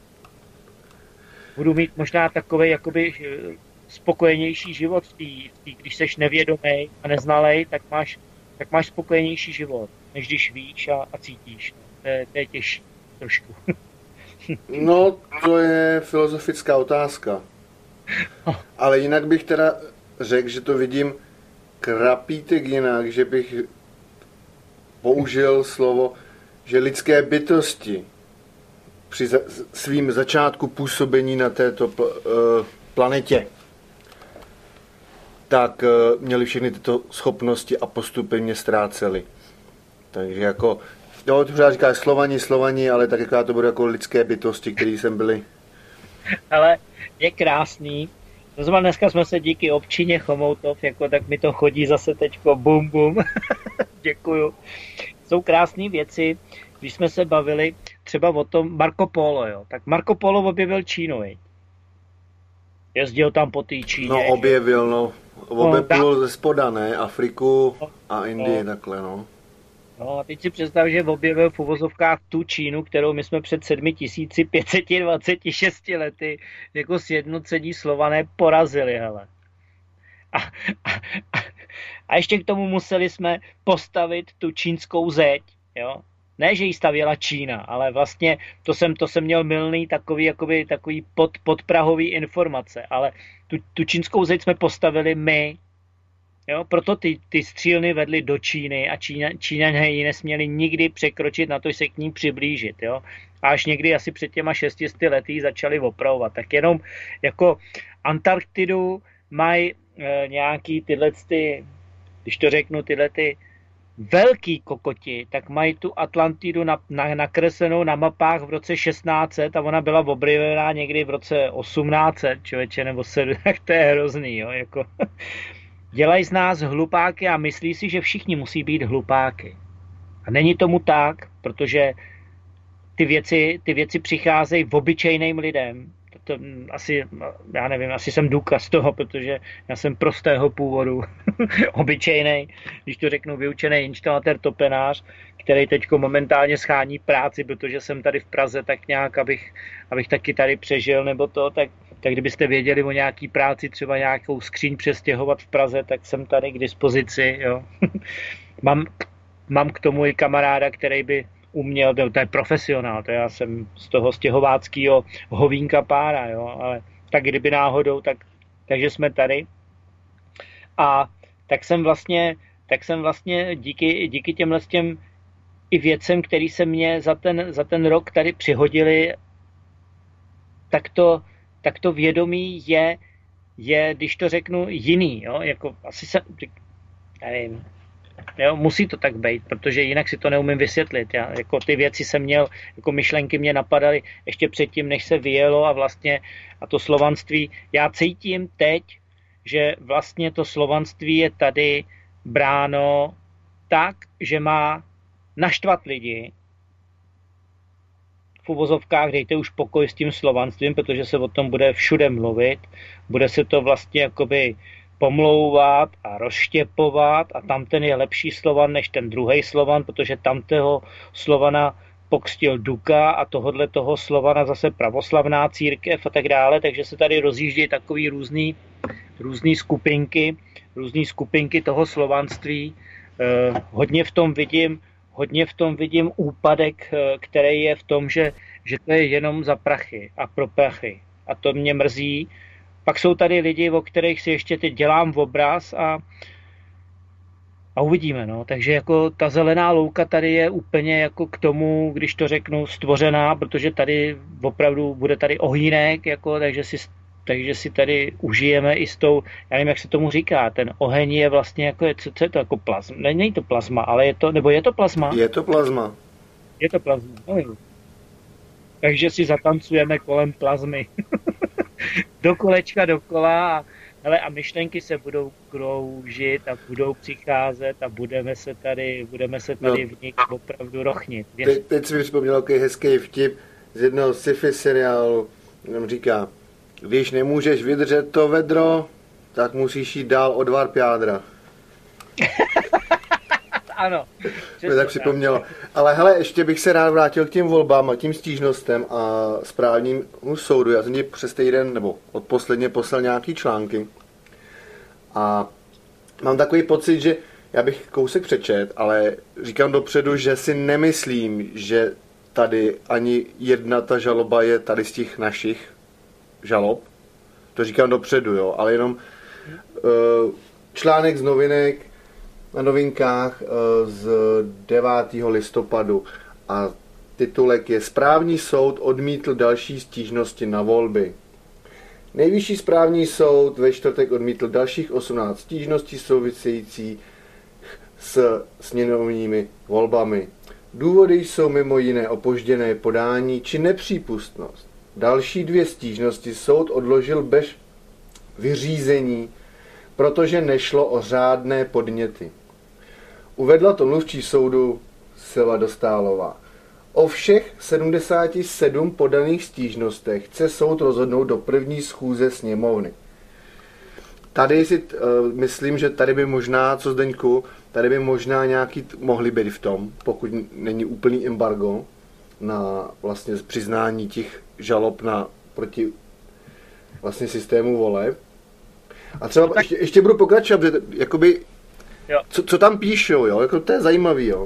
budu mít možná takovej jakoby spokojenější život v tý, v tý, když seš nevědomý a neznalej, tak máš, tak máš spokojenější život, než když víš a, a cítíš. To je, to je těžší trošku. No, to je filozofická otázka. Ale jinak bych teda řekl, že to vidím krapítek jinak, že bych použil slovo, že lidské bytosti při za, svým začátku působení na této pl, uh, planetě tak uh, měli všechny tyto schopnosti a postupně ztráceli. Takže jako, jo, to říkáš Slovani, Slovani, ale tak jako já to budu jako lidské bytosti, které sem byly. Ale je krásný. Zrovna dneska jsme se díky občině Chomoutov, jako tak mi to chodí zase teďko bum bum. Děkuju. Jsou krásné věci, když jsme se bavili třeba o tom Marco Polo, jo. Tak Marco Polo objevil Čínu, viď? Jezdil tam po té Číně. No objevil, no. Objeplul ze spoda, ne? Afriku a Indii, no. takhle, no. No a teď si představ, že objevil v uvozovkách tu Čínu, kterou my jsme před sedm tisíc pět set dvacet šest lety jako sjednocení Slované porazili, hele. A, a, a ještě k tomu museli jsme postavit tu čínskou zeď, jo. Ne, že ji stavěla Čína, ale vlastně to jsem, to jsem měl mylný takový, jakoby, takový pod, podprahový informace, ale tu, tu čínskou zeď jsme postavili my, jo, proto ty, ty střílny vedly do Číny a Čína, Číňané ji nesměli nikdy překročit, na to se k ní přiblížit, jo. A až někdy asi před těma šestisty lety začali opravovat. Tak jenom jako Antarktidu mají e, nějaký tyhle, ty, když to řeknu, tyhle ty velký kokoti, tak mají tu Atlantidu na, na, nakreslenou na mapách v roce šestnáct set a ona byla objevená někdy v roce osmnáct set, člověče, nebo sedm, tak to je hrozný, jo, jako. Dělají z nás hlupáky a myslí si, že všichni musí být hlupáky. A není tomu tak, protože ty věci, ty věci přicházejí v obyčejným lidem. To, to asi, já nevím, asi jsem důkaz toho, protože já jsem prostého původu, obyčejnej, když to řeknu, vyučený instalatér topenář, který teď momentálně schání práci, protože jsem tady v Praze tak nějak, abych, abych taky tady přežil, nebo to, tak, tak kdybyste věděli o nějaký práci, třeba nějakou skříň přestěhovat v Praze, tak jsem tady k dispozici, jo. mám, mám k tomu i kamaráda, který by uměl, to je profesionál, to já jsem z toho stěhováckého hovínka pára, jo, ale tak kdyby náhodou, tak, takže jsme tady. A tak jsem vlastně, tak jsem vlastně díky, díky těmhle těm i věcem, který se mě za ten, za ten rok tady přihodili, tak to, tak to vědomí je, je, když to řeknu, jiný, jo, jako asi se, nevím, jo, musí to tak být, protože jinak si to neumím vysvětlit. Já, jako ty věci jsem měl, jako myšlenky mě napadaly ještě předtím, než se vyjelo a vlastně a to slovanství, já cítím teď, že vlastně to slovanství je tady bráno tak, že má naštvat lidi. V uvozovkách dejte už pokoj s tím slovanstvím, protože se o tom bude všude mluvit. Bude se to vlastně jakoby pomlouvat a rozštěpovat a tamten je lepší Slovan než ten druhý Slovan, protože tamtého Slovana pokřtil Duka a tohodle toho Slovana zase pravoslavná církev a tak dále, takže se tady rozjíždějí takový různý, různý skupinky, různý skupinky toho slovanství. Eh, hodně v tom vidím, hodně v tom vidím úpadek, eh, který je v tom, že, že to je jenom za prachy a pro prachy. A to mě mrzí. Pak jsou tady lidi, o kterých si ještě teď dělám obraz a, a uvidíme. No. Takže jako ta zelená louka tady je úplně jako k tomu, když to řeknu, stvořená, protože tady opravdu bude tady ohýnek, jako, takže, si, takže si tady užijeme i s tou, já nevím, jak se tomu říká, ten oheň je vlastně jako, co, co je to, jako plazma, není to plazma, ale je to, nebo je to plazma? Je to plazma. Je to plazma, no jo. Takže si zatancujeme kolem plazmy. Do kolečka dokola a, hele, a myšlenky se budou kroužit a budou přicházet a budeme se tady, budeme se tady no. v nich opravdu rochnit. Te, teď si mi připomněl takový hezký vtip z jednoho sci-fi seriálu, tam říká, když nemůžeš vydržet to vedro, tak musíš jít dál od varp jádra. Ano. Mě tak připomnělo. Ale hele, ještě bych se rád vrátil k těm volbám a tím stížnostem a správnímu soudu. Já jsem ti přes týden, nebo odposledně poslal nějaký články. A mám takový pocit, že já bych kousek přečet, ale říkám dopředu, že si nemyslím, že tady ani jedna ta žaloba je tady z těch našich žalob. To říkám dopředu, jo, ale jenom uh, článek z novinek na novinkách z devátého listopadu a titulek je Správní soud odmítl další stížnosti na volby. Nejvyšší správní soud ve čtvrtek odmítl dalších osmnáct stížností související s sněmovními volbami. Důvody jsou mimo jiné opožděné podání či nepřípustnost. Další dvě stížnosti soud odložil bez vyřízení, protože nešlo o řádné podněty. Uvedla to mluvčí soudu Silva Dostálová. O všech sedmdesáti sedmi podaných stížnostech chce soud rozhodnout do první schůze sněmovny. Tady si uh, myslím, že tady by možná, co Zdeňku, tady by možná nějaký mohli být v tom, pokud není úplný embargo na vlastně přiznání těch žalob na proti vlastně systému voleb. A třeba no tak... ještě, ještě budu pokračovat, jakoby, co, co tam píšou, jo, jako to je zajímavý, jo.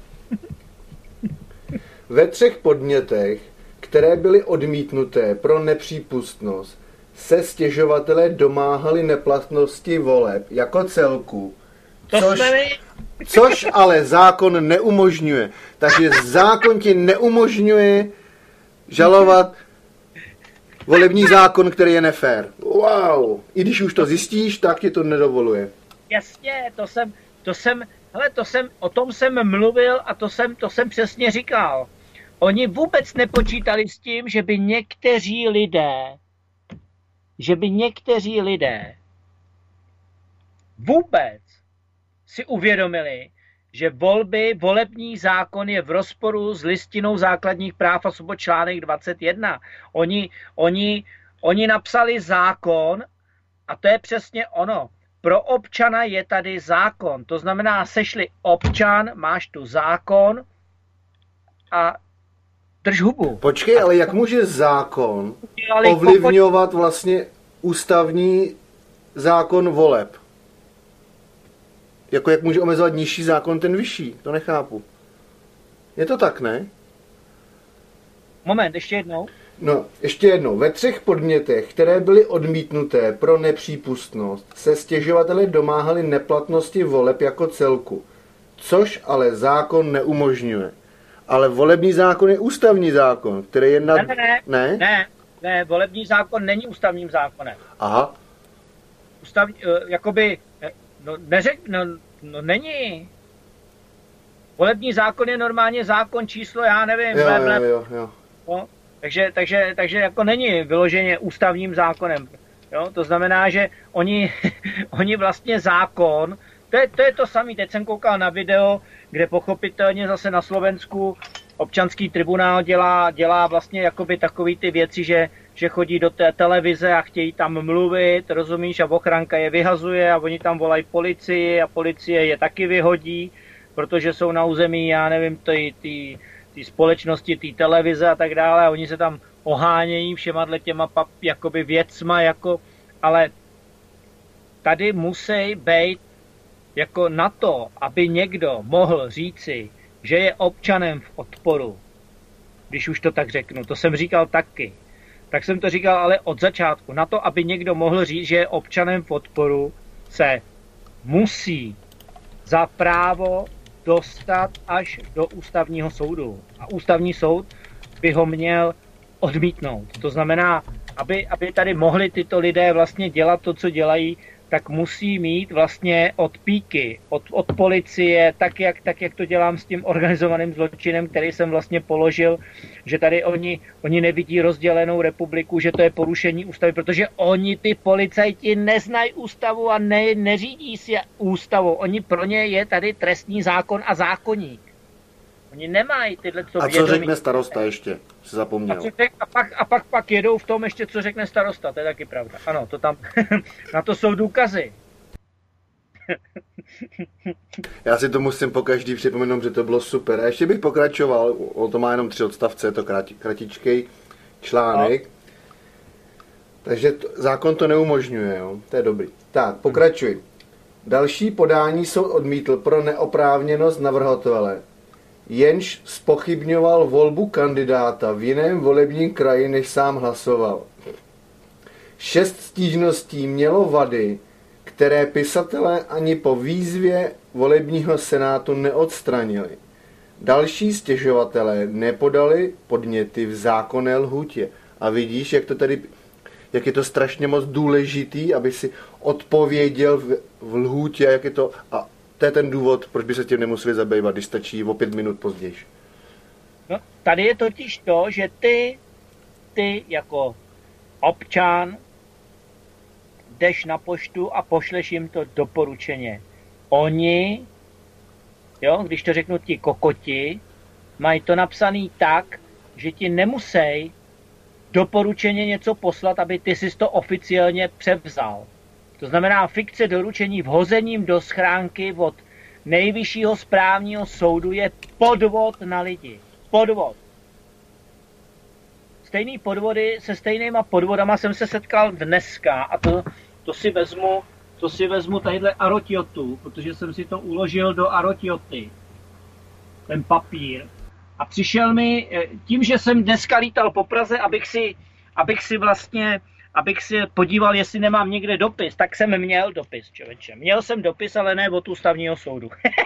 Ve třech podnětech, které byly odmítnuté pro nepřípustnost, se stěžovatelé domáhali neplatnosti voleb jako celku, což, což ale zákon neumožňuje. Takže zákon ti neumožňuje žalovat volební zákon, který je nefér. Wow! I když už to zjistíš, tak ti to nedovoluje. Jasně, to jsem, to jsem, hele, to jsem, o tom jsem mluvil a to jsem, to jsem přesně říkal. Oni vůbec nepočítali s tím, že by někteří lidé, že by někteří lidé vůbec si uvědomili, že volby, volební zákon je v rozporu s listinou základních práv a svobod článek dvacet jedna. Oni, oni, oni napsali zákon a to je přesně ono. Pro občana je tady zákon. To znamená, sešli občan, máš tu zákon a drž hubu. Počkej, ale jak může zákon ovlivňovat vlastně ústavní zákon voleb? Jako jak může omezovat nižší zákon ten vyšší? To nechápu. Je to tak, ne? Moment, ještě jednou. No, ještě jednou. Ve třech podnětech, které byly odmítnuté pro nepřípustnost, se stěžovatelé domáhali neplatnosti voleb jako celku, což ale zákon neumožňuje. Ale volební zákon je ústavní zákon, který je nad... Ne, ne, ne, ne, ne, ne, volební zákon není ústavním zákonem. Aha. Ústavní, jakoby, no, neřek, no, no není. Volební zákon je normálně zákon číslo, já nevím, jo, ble, ble, jo, jo, jo. No, takže, takže, takže jako není vyloženě ústavním zákonem. Jo? To znamená, že oni, oni vlastně zákon, to je, to je to samé, teď jsem koukal na video, kde pochopitelně zase na Slovensku občanský tribunál dělá, dělá vlastně jakoby takový ty věci, že, že chodí do té televize a chtějí tam mluvit, rozumíš, a ochranka je vyhazuje a oni tam volají policii a policie je taky vyhodí, protože jsou na území, já nevím, ty, ty, ty společnosti, ty televize a tak dále a oni se tam ohánějí všema těma pap, jakoby věcma, jako, ale tady musí být jako na to, aby někdo mohl říci, že je občanem v odporu, když už to tak řeknu, to jsem říkal taky, tak jsem to říkal ale od začátku, na to, aby někdo mohl říct, že je občanem v odporu, se musí za právo dostat až do ústavního soudu. A ústavní soud by ho měl odmítnout. To znamená, aby, aby tady mohli tyto lidé vlastně dělat to, co dělají, tak musí mít vlastně od píky, od, od policie, tak jak, tak jak to dělám s tím organizovaným zločinem, který jsem vlastně položil, že tady oni, oni nevidí rozdělenou republiku, že to je porušení ústavy, protože oni, ty policajti, neznají ústavu a ne, neřídí si ústavu. Oni pro ně je tady trestní zákon a zákoník. Oni nemají tyhle co A co vědomí. Řekne starosta ještě? Si zapomněl. A, řek, a, pak, a pak, pak jedou v tom ještě, co řekne starosta. To je taky pravda. Ano, to tam, na to jsou důkazy. Já si to musím po každý připomenout, že to bylo super. A ještě bych pokračoval, o to má jenom tři odstavce, je to krati, kratičkej článek. No. Takže to, zákon to neumožňuje, jo? To je dobrý. Tak, pokračuj. Další podání soud odmítl pro neoprávněnost navrhovatele, jenž zpochybňoval volbu kandidáta v jiném volebním kraji, než sám hlasoval. Šest stížností mělo vady, které pisatelé ani po výzvě volebního senátu neodstranili. Další stěžovatelé nepodali podněty v zákonné lhůtě. A vidíš, jak to tady, jak je to strašně moc důležitý, aby si odpověděl v, v lhůtě, jak je to... A to je ten důvod, proč by se tím nemuseli zabývat, když stačí o pět minut později. No, tady je totiž to, že ty, ty jako občan jdeš na poštu a pošleš jim to doporučeně. Oni, jo, když to řeknu ti kokoti, mají to napsaný tak, že ti nemusí doporučeně něco poslat, aby ty si to oficiálně převzal. To znamená fikce doručení vhozením do schránky od nejvyššího správního soudu je podvod na lidi. Podvod. Stejný podvody, se stejnýma podvodama jsem se setkal dneska a to, to si vezmu, to si vezmu tadyhle Arotiotu, protože jsem si to uložil do Arotioty. Ten papír. A přišel mi, tím, že jsem dneska lítal po Praze, abych si, abych si vlastně, abych si podíval, jestli nemám někde dopis, tak jsem měl dopis, člověče. Měl jsem dopis, ale ne od ústavního soudu.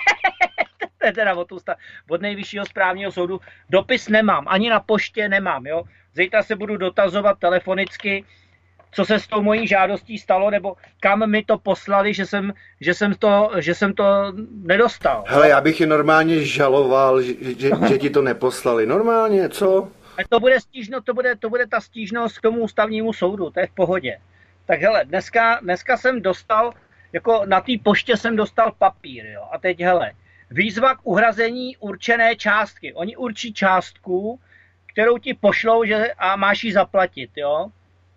Teda od, ústav, od nejvyššího správního soudu. Dopis nemám, ani na poště nemám, jo. Zítra se budu dotazovat telefonicky, co se s tou mojí žádostí stalo, nebo kam mi to poslali, že jsem, že jsem, to, že jsem to nedostal. Hele, já bych je normálně žaloval, že, že, že ti to neposlali. Normálně, co? To bude, stížno, to, bude, to bude ta stížnost k tomu ústavnímu soudu, to je v pohodě. Tak hele, dneska, dneska jsem dostal, jako na té poště jsem dostal papír, jo. A teď hele, výzva k uhrazení určené částky. Oni určí částku, kterou ti pošlou, že, a máš ji zaplatit, jo.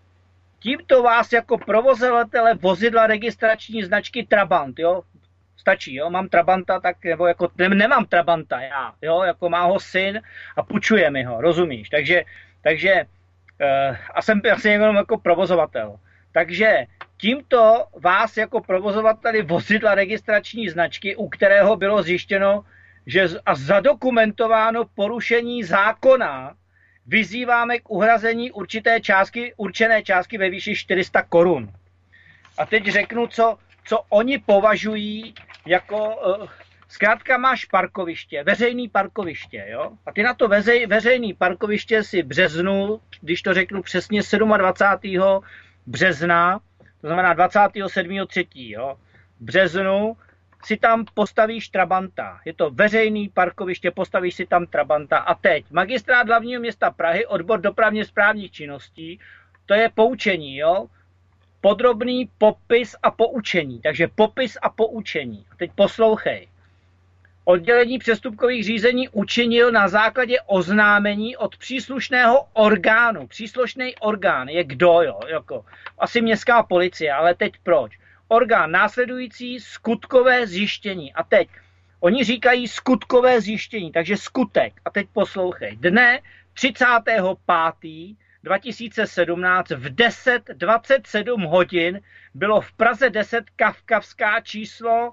Tímto vás jako provozovatele vozidla registrační značky Trabant, jo, stačí, jo, mám Trabanta, tak, nebo jako, ne, nemám Trabanta, já, jo, jako má ho syn a půjčuje mi ho, rozumíš, takže, takže, uh, a jsem asi jenom jako provozovatel, takže tímto vás jako provozovateli vozidla registrační značky, u kterého bylo zjištěno, že a zadokumentováno porušení zákona, vyzýváme k uhrazení určité částky, určené částky ve výši čtyři sta korun. A teď řeknu, co, co oni považují jako, uh, zkrátka máš parkoviště, veřejný parkoviště, jo? A ty na to veřej, veřejný parkoviště si březnu, když to řeknu přesně dvacátého sedmého března, to znamená dvacátého sedmého třetího jo? Březnu, si tam postavíš Trabanta. Je to veřejný parkoviště, postavíš si tam Trabanta. A teď magistrát hlavního města Prahy, odbor dopravně správních činností, to je poučení, jo? Podrobný popis a poučení. Takže popis a poučení. A teď poslouchej. Oddělení přestupkových řízení učinil na základě oznámení od příslušného orgánu. Příslušný orgán je kdo, jo? Jako, asi městská policie, ale teď proč? Orgán následující skutkové zjištění. A teď, oni říkají skutkové zjištění, takže skutek. A teď poslouchej. Dne třicátého pátého dva tisíce sedmnáct v deset dvacet sedm hodin bylo v Praze deset Kavkavská číslo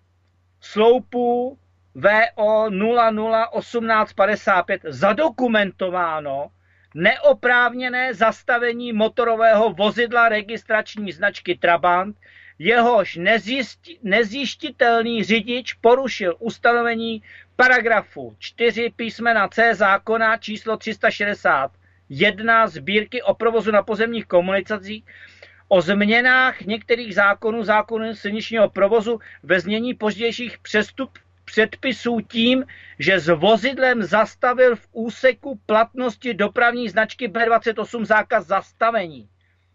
sloupu V O nula nula osmnáct padesát pět zadokumentováno neoprávněné zastavení motorového vozidla registrační značky Trabant, jehož nezjisti, nezjištitelný řidič porušil ustanovení paragrafu čtyři písmena C zákona číslo tři sta šedesát jedna sbírky o provozu na pozemních komunikacích o změnách některých zákonů zákonů silničního provozu ve znění pozdějších přestup předpisů tím, že s vozidlem zastavil v úseku platnosti dopravní značky B dvacet osm zákaz zastavení.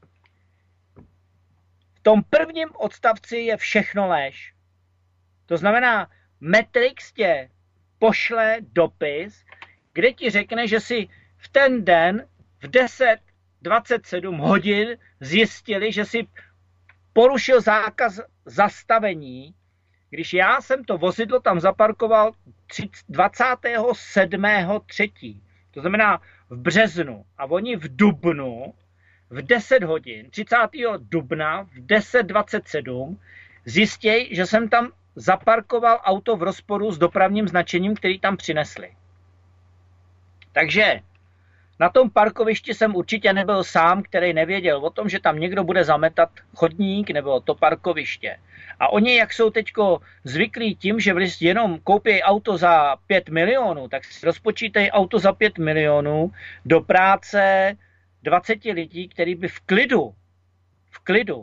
V tom prvním odstavci je všechno lež. To znamená, Matrix tě pošle dopis, kde ti řekne, že si v ten den v deset dvacet sedm hodin zjistili, že si porušil zákaz zastavení, když já jsem to vozidlo tam zaparkoval dvacátého sedmého třetího To znamená v březnu a oni v dubnu v deset hodin třicátého dubna v deset dvacet sedm zjistějí, že jsem tam zaparkoval auto v rozporu s dopravním značením, který tam přinesli. Takže na tom parkovišti jsem určitě nebyl sám, který nevěděl o tom, že tam někdo bude zametat chodník nebo to parkoviště. A oni, jak jsou teďko zvyklí tím, že jenom koupí auto za pět milionů, tak si rozpočítají auto za pět milionů do práce dvacet lidí, který by v klidu, v klidu,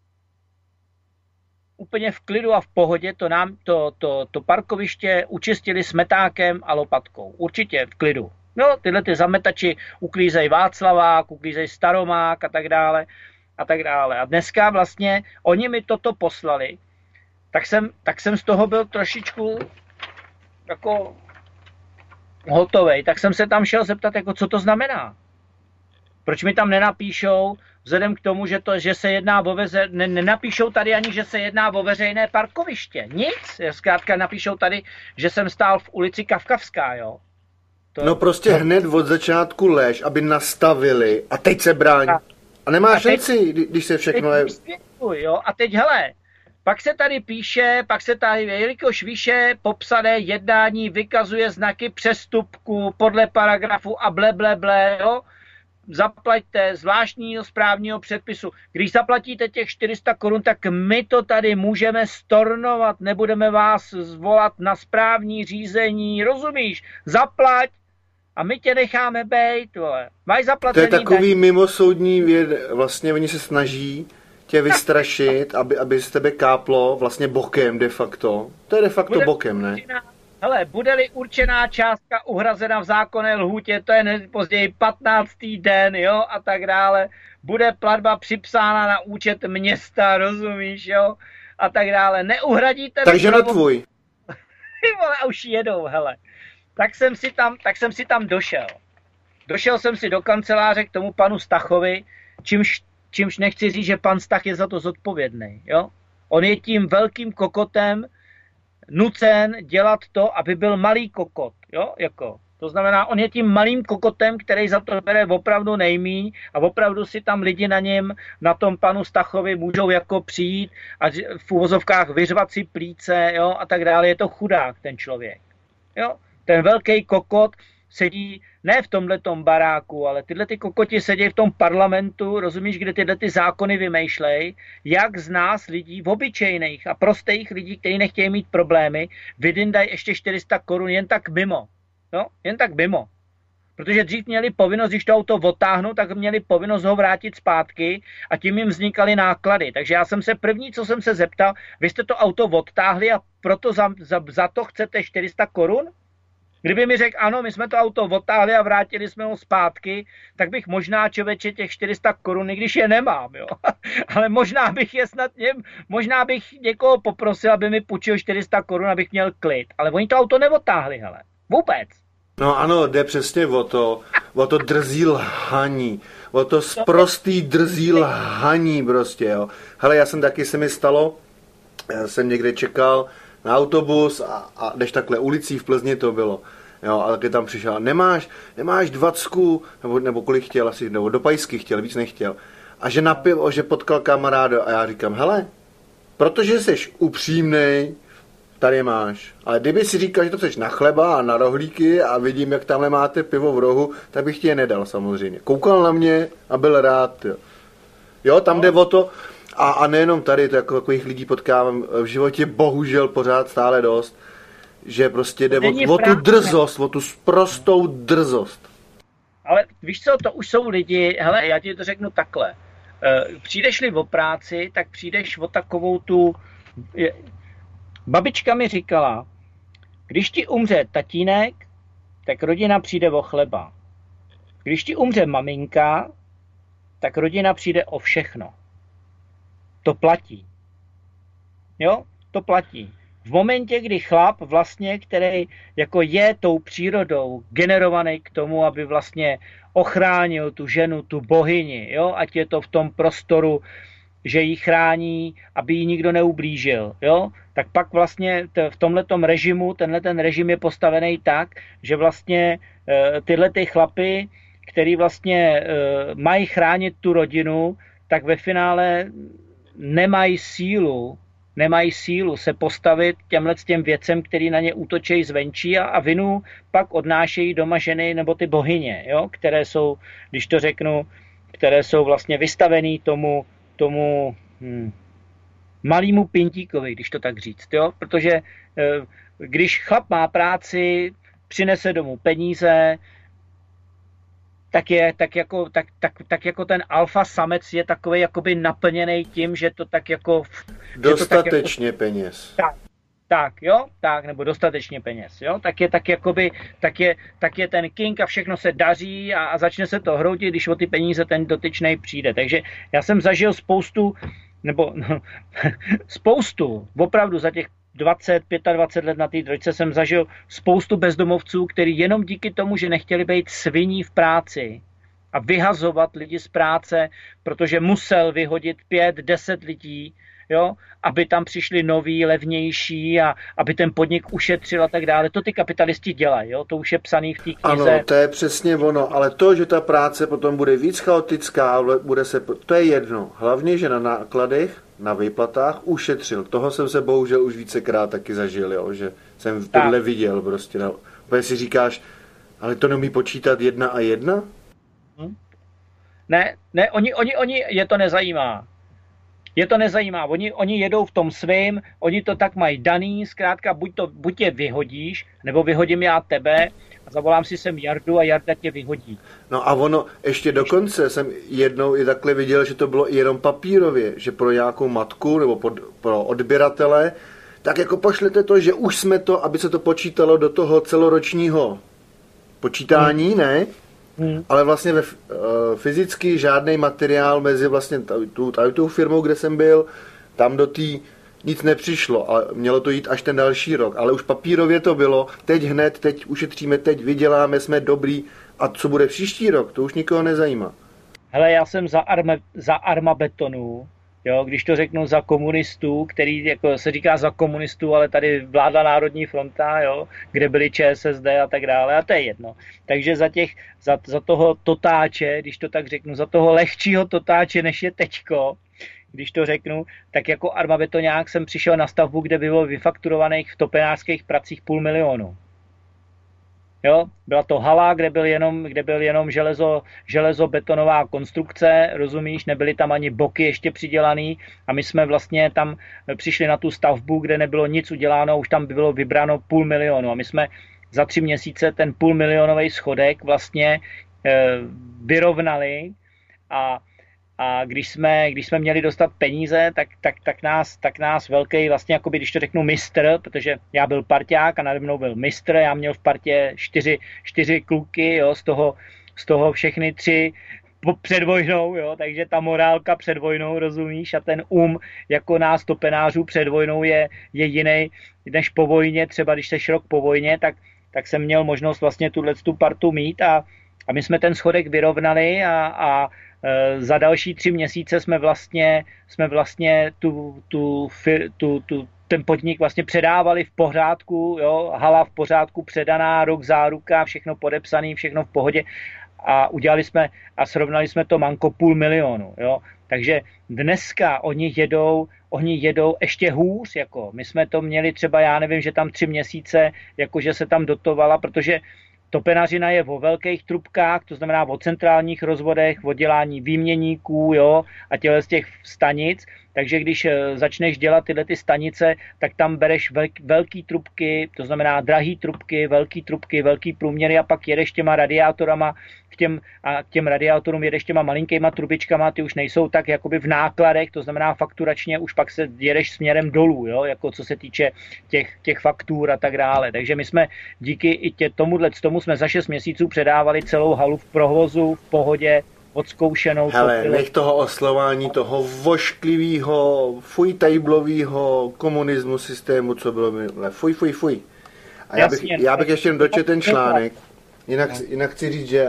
úplně v klidu a v pohodě to, nám, to, to, to parkoviště učistili smetákem a lopatkou. Určitě v klidu. No, tyhle ty zametači uklízejí Václavák, uklízejí Staromák a tak dále a tak dále. A dneska vlastně oni mi toto poslali, tak jsem, tak jsem z toho byl trošičku jako hotovej, tak jsem se tam šel zeptat, jako co to znamená. Proč mi tam nenapíšou, vzhledem k tomu, že, to, že se jedná o veze, ne, nenapíšou tady ani, že se jedná o veřejné parkoviště. Nic. Zkrátka napíšou tady, že jsem stál v ulici Kavkavská, jo. To... No prostě hned od začátku lež, aby nastavili a teď se bráň. A nemá šanci, když se všechno je... Jo. A teď hele, pak se tady píše, pak se tady, jelikož výše popsané jednání vykazuje znaky přestupku podle paragrafu a ble, ble, ble, jo. Zaplaťte zvláštního správního předpisu. Když zaplatíte těch čtyři sta korun, tak my to tady můžeme stornovat, nebudeme vás zvolat na správní řízení, rozumíš? Zaplať a my tě necháme bejt, vole. Máš zaplacený To je takový daň. mimosoudní věd, vlastně oni se snaží tě vystrašit, aby, aby z tebe káplo vlastně bokem de facto. To je de facto Bude bokem, ne? Hele, bude-li určená částka uhrazena v zákonné lhůtě, to je nejpozději patnáctý den, jo, a tak dále. Bude platba připsána na účet města, rozumíš, jo, a tak dále. Neuhradíte... Takže na tvůj. Vole, a už jedou, hele. Tak jsem si tam, tak jsem si tam došel. Došel jsem si do kanceláře k tomu panu Stachovi, čímž, čímž nechci říct, že pan Stach je za to zodpovědný, jo. On je tím velkým kokotem, nucen dělat to, aby byl malý kokot, jo, jako. To znamená, on je tím malým kokotem, který za to bere opravdu nejmíň a opravdu si tam lidi na něm, na tom panu Stachovi můžou jako přijít a v uvozovkách vyřvat si plíce, jo, a tak dále. Je to chudák ten člověk, jo. Ten velký kokot sedí ne v tomhletom baráku, ale tyhle ty kokoti sedí v tom parlamentu, rozumíš, kde tyhle ty zákony vymýšlej, jak z nás lidí, v obyčejných a prostých lidí, kteří nechtějí mít problémy, vydindají ještě čtyři sta korun jen tak mimo. Jo? Jen tak mimo. Protože dřív měli povinnost, když to auto odtáhnou, tak měli povinnost ho vrátit zpátky a tím jim vznikaly náklady. Takže já jsem se první, co jsem se zeptal, vy jste to auto odtáhli a proto za, za, za to chcete čtyři sta korun? Kdyby mi řekl, ano, my jsme to auto odtáhli a vrátili jsme ho zpátky, tak bych možná, člověče, těch čtyři sta korun, i když je nemám, jo. Ale možná bych je snad, něm, možná bych někoho poprosil, aby mi půjčil čtyři sta korun, abych měl klid. Ale oni to auto neodtáhli, hele. Vůbec. No ano, jde přesně o to, o to drzí lhaní, o to sprostý drzí lhaní prostě, jo. Hele, já jsem taky, se mi stalo, já jsem někde čekal na autobus a, a jdeš takhle ulicí, v Plzni to bylo, jo, a taky tam přišel, nemáš, nemáš dvacku, nebo, nebo kolik chtěl asi, nebo do pajsky chtěl, víc nechtěl, a že na pivo, že potkal kamaráda a já říkám, hele, protože jsi upřímnej, tady máš, ale kdyby si říkal, že to chceš na chleba a na rohlíky a vidím, jak tamhle máte pivo v rohu, tak bych ti je nedal samozřejmě. Koukal na mě a byl rád, jo. Jo, tam jde o to, A, a nejenom tady, to jako takových lidí potkávám v životě bohužel pořád stále dost, že prostě jde o, o tu drzost, o tu sprostou drzost. Ale víš co, to už jsou lidi, hele, já ti to řeknu takhle. Přijdeš-li o práci, tak přijdeš o takovou tu... Babička mi říkala, když ti umře tatínek, tak rodina přijde o chleba. Když ti umře maminka, tak rodina přijde o všechno. To platí. Jo? To platí. V momentě, kdy chlap vlastně, který jako je tou přírodou generovaný k tomu, aby vlastně ochránil tu ženu, tu bohyni, jo? Ať je to v tom prostoru, že ji chrání, aby ji nikdo neublížil, jo? Tak pak vlastně v tomhletom režimu, tenhle ten režim je postavený tak, že vlastně tyhle ty chlapy, který vlastně mají chránit tu rodinu, tak ve finále nemají sílu, nemají sílu se postavit těmhle těm věcem, který na ně útočí zvenčí a, a vinu pak odnášejí doma ženy nebo ty bohyně, jo? Které jsou, když to řeknu, které jsou vlastně vystavený tomu, tomu hm, malýmu pintíkovi, když to tak říct, jo? Protože eh, když chlap má práci, přinese domů peníze, tak je tak jako, tak, tak, tak jako ten alfa samec je takový jakoby naplněný tím, že to tak jako... Dostatečně tak jako, peněz. Tak, tak, jo, tak, nebo dostatečně peněz, jo, tak je tak jakoby, tak je, tak je ten king a všechno se daří a, a začne se to hroutit, když o ty peníze ten dotyčnej přijde. Takže já jsem zažil spoustu, nebo no, spoustu, opravdu za těch dvacet, dvacet pět let na té trojce jsem zažil spoustu bezdomovců, kteří jenom díky tomu, že nechtěli být sviní v práci a vyhazovat lidi z práce, protože musel vyhodit pět, deset lidí, jo, aby tam přišli noví, levnější a aby ten podnik ušetřil a tak dále. To ty kapitalisti dělají, jo, to už je psaný v té knize. Ano, to je přesně ono, ale to, že ta práce potom bude víc chaotická, bude se, to je jedno. Hlavně, že na nákladech, na výplatách ušetřil. Toho jsem se bohužel už vícekrát taky zažil, jo, že jsem tohle viděl prostě. No. Protože si říkáš, ale to neumí počítat jedna a jedna? Hm? Ne, ne, oni, oni, oni, je to nezajímá. Je to nezajímá. Oni, oni jedou v tom svým, oni to tak mají daný, zkrátka buď, to, buď je vyhodíš, nebo vyhodím já tebe a zavolám si sem Jardu a Jarda tě vyhodí. No a ono, ještě dokonce jsem jednou i takhle viděl, že to bylo i jenom papírově, že pro nějakou matku nebo pod, pro odběratele, tak jako pošlete to, že už jsme to, aby se to počítalo do toho celoročního počítání, hmm. ne? Hmm. Ale vlastně ve, uh, fyzicky žádný materiál mezi vlastně tu, tu firmou, kde jsem byl, tam do té nic nepřišlo a mělo to jít až ten další rok, ale už papírově to bylo, teď hned, teď ušetříme, teď vyděláme, jsme dobrý a co bude příští rok, to už nikoho nezajímá. Hele, já jsem za, arme, za armabetonu, jo, když to řeknu za komunistů, který jako se říká za komunistů, ale tady vládla Národní fronta, jo, kde byly ČSSD a tak dále, a to je jedno. Takže za, těch, za, za toho totáče, když to tak řeknu, za toho lehčího totáče, než je teďko, když to řeknu, tak jako armabetoňák jsem přišel na stavbu, kde bylo vyfakturovaných v topenářských pracích půl milionu. Jo, byla to hala, kde byl jenom, kde byl jenom železo, železobetonová konstrukce, rozumíš, nebyly tam ani boky ještě přidělaný a my jsme vlastně tam přišli na tu stavbu, kde nebylo nic uděláno, už tam bylo vybráno půl milionu a my jsme za tři měsíce ten půl milionový schodek vlastně e, vyrovnali a A když jsme, když jsme měli dostat peníze, tak, tak, tak, nás, tak nás velký, vlastně jakoby, když to řeknu mistr, protože já byl parťák a nade mnou byl mistr, já měl v partě čtyři, čtyři kluky, jo, z toho, z toho všechny tři před vojnou, jo, takže ta morálka před vojnou, rozumíš, a ten um jako nás topenářů před vojnou je, je jiný než po vojně, třeba když seš rok po vojně, tak, tak jsem měl možnost vlastně tuhle tu partu mít a, a my jsme ten schodek vyrovnali a, a za další tři měsíce jsme vlastně, jsme vlastně tu, tu, tu, tu, ten podnik vlastně předávali v pořádku, jo, hala v pořádku, předaná, rok záruka, všechno podepsané, všechno v pohodě a udělali jsme a srovnali jsme to manko půl milionu, jo. Takže dneska oni jedou, oni jedou ještě hůř, jako my jsme to měli třeba, já nevím, že tam tři měsíce, jakože se tam dotovala, protože topenařina je o velkých trubkách, to znamená o centrálních rozvodech, o dělání výměníků, jo, a těle z těch stanic. Takže když začneš dělat tyhle ty stanice, tak tam bereš velk, velký trubky, to znamená drahý trubky, velký trubky, velký průměry a pak jedeš těma radiátorama k těm, a k těm radiátorům jedeš těma malinkýma trubičkama, ty už nejsou tak jakoby v nákladech, to znamená fakturačně už pak se jedeš směrem dolů, jo, jako co se týče těch, těch faktur a tak dále. Takže my jsme díky i tě, tomuhle tomu jsme za šest měsíců předávali celou halu v provozu, v pohodě, odzkoušenou. Hele, nech toho oslování, toho vošklivého, fuj tajblového komunismu systému, co bylo minulé. Fuj, fuj, fuj. A já bych, já bych ještě dočetl ten článek. Jinak, jinak chci říct, že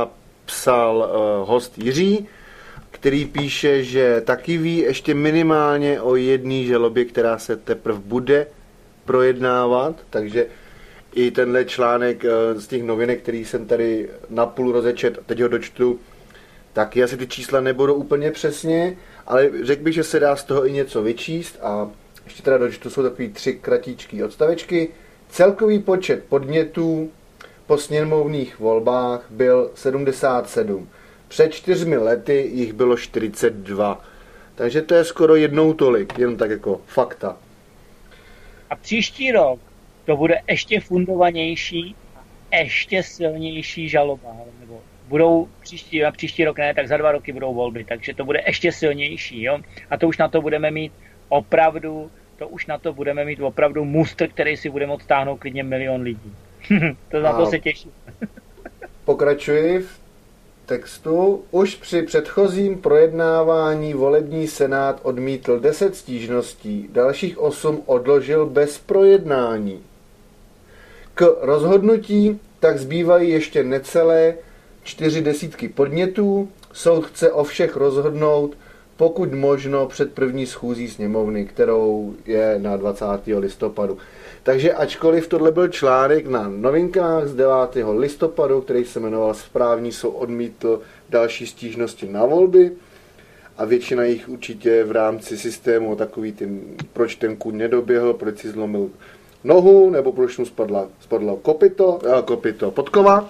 napsal uh, host Jiří, který píše, že taky ví ještě minimálně o jedné žalobě, která se teprve bude projednávat, takže i tenhle článek uh, z těch novinek, který jsem tady napůl rozečet, teď ho dočtu, taky asi ty čísla nebudou úplně přesně, ale řekl bych, že se dá z toho i něco vyčíst a ještě teda dočtu, jsou takový tři kratíčký odstavečky. Celkový počet podnětů po sněmovních volbách byl sedmdesát sedm. Před čtyřmi lety jich bylo čtyřicet dva. Takže to je skoro jednou tolik, jenom tak jako fakta. A příští rok to bude ještě fundovanější a ještě silnější žaloba. Nebo budou příští, na příští rok ne, tak za dva roky budou volby, takže to bude ještě silnější. Jo? A to už na to budeme mít opravdu, to už na to budeme mít opravdu mustr, který si bude moct táhnout klidně milion lidí. To na to se těším. Pokračuji. textu. Už při předchozím projednávání volební senát odmítl deset stížností, dalších osm odložil bez projednání. K rozhodnutí tak zbývají ještě necelé čtyři desítky podnětů. Soud chce o všech rozhodnout, pokud možno před první schůzí sněmovny, kterou je na dvacátého listopadu. Takže ačkoliv tohle byl článek na Novinkách z devátého listopadu, který se jmenoval Správní soud odmítl další stížnosti na volby a většina jich určitě v rámci systému takový tím, proč ten kůň nedoběhl, proč si zlomil nohu, nebo proč mu spadla, spadlo kopito, eh, kopito, podkova.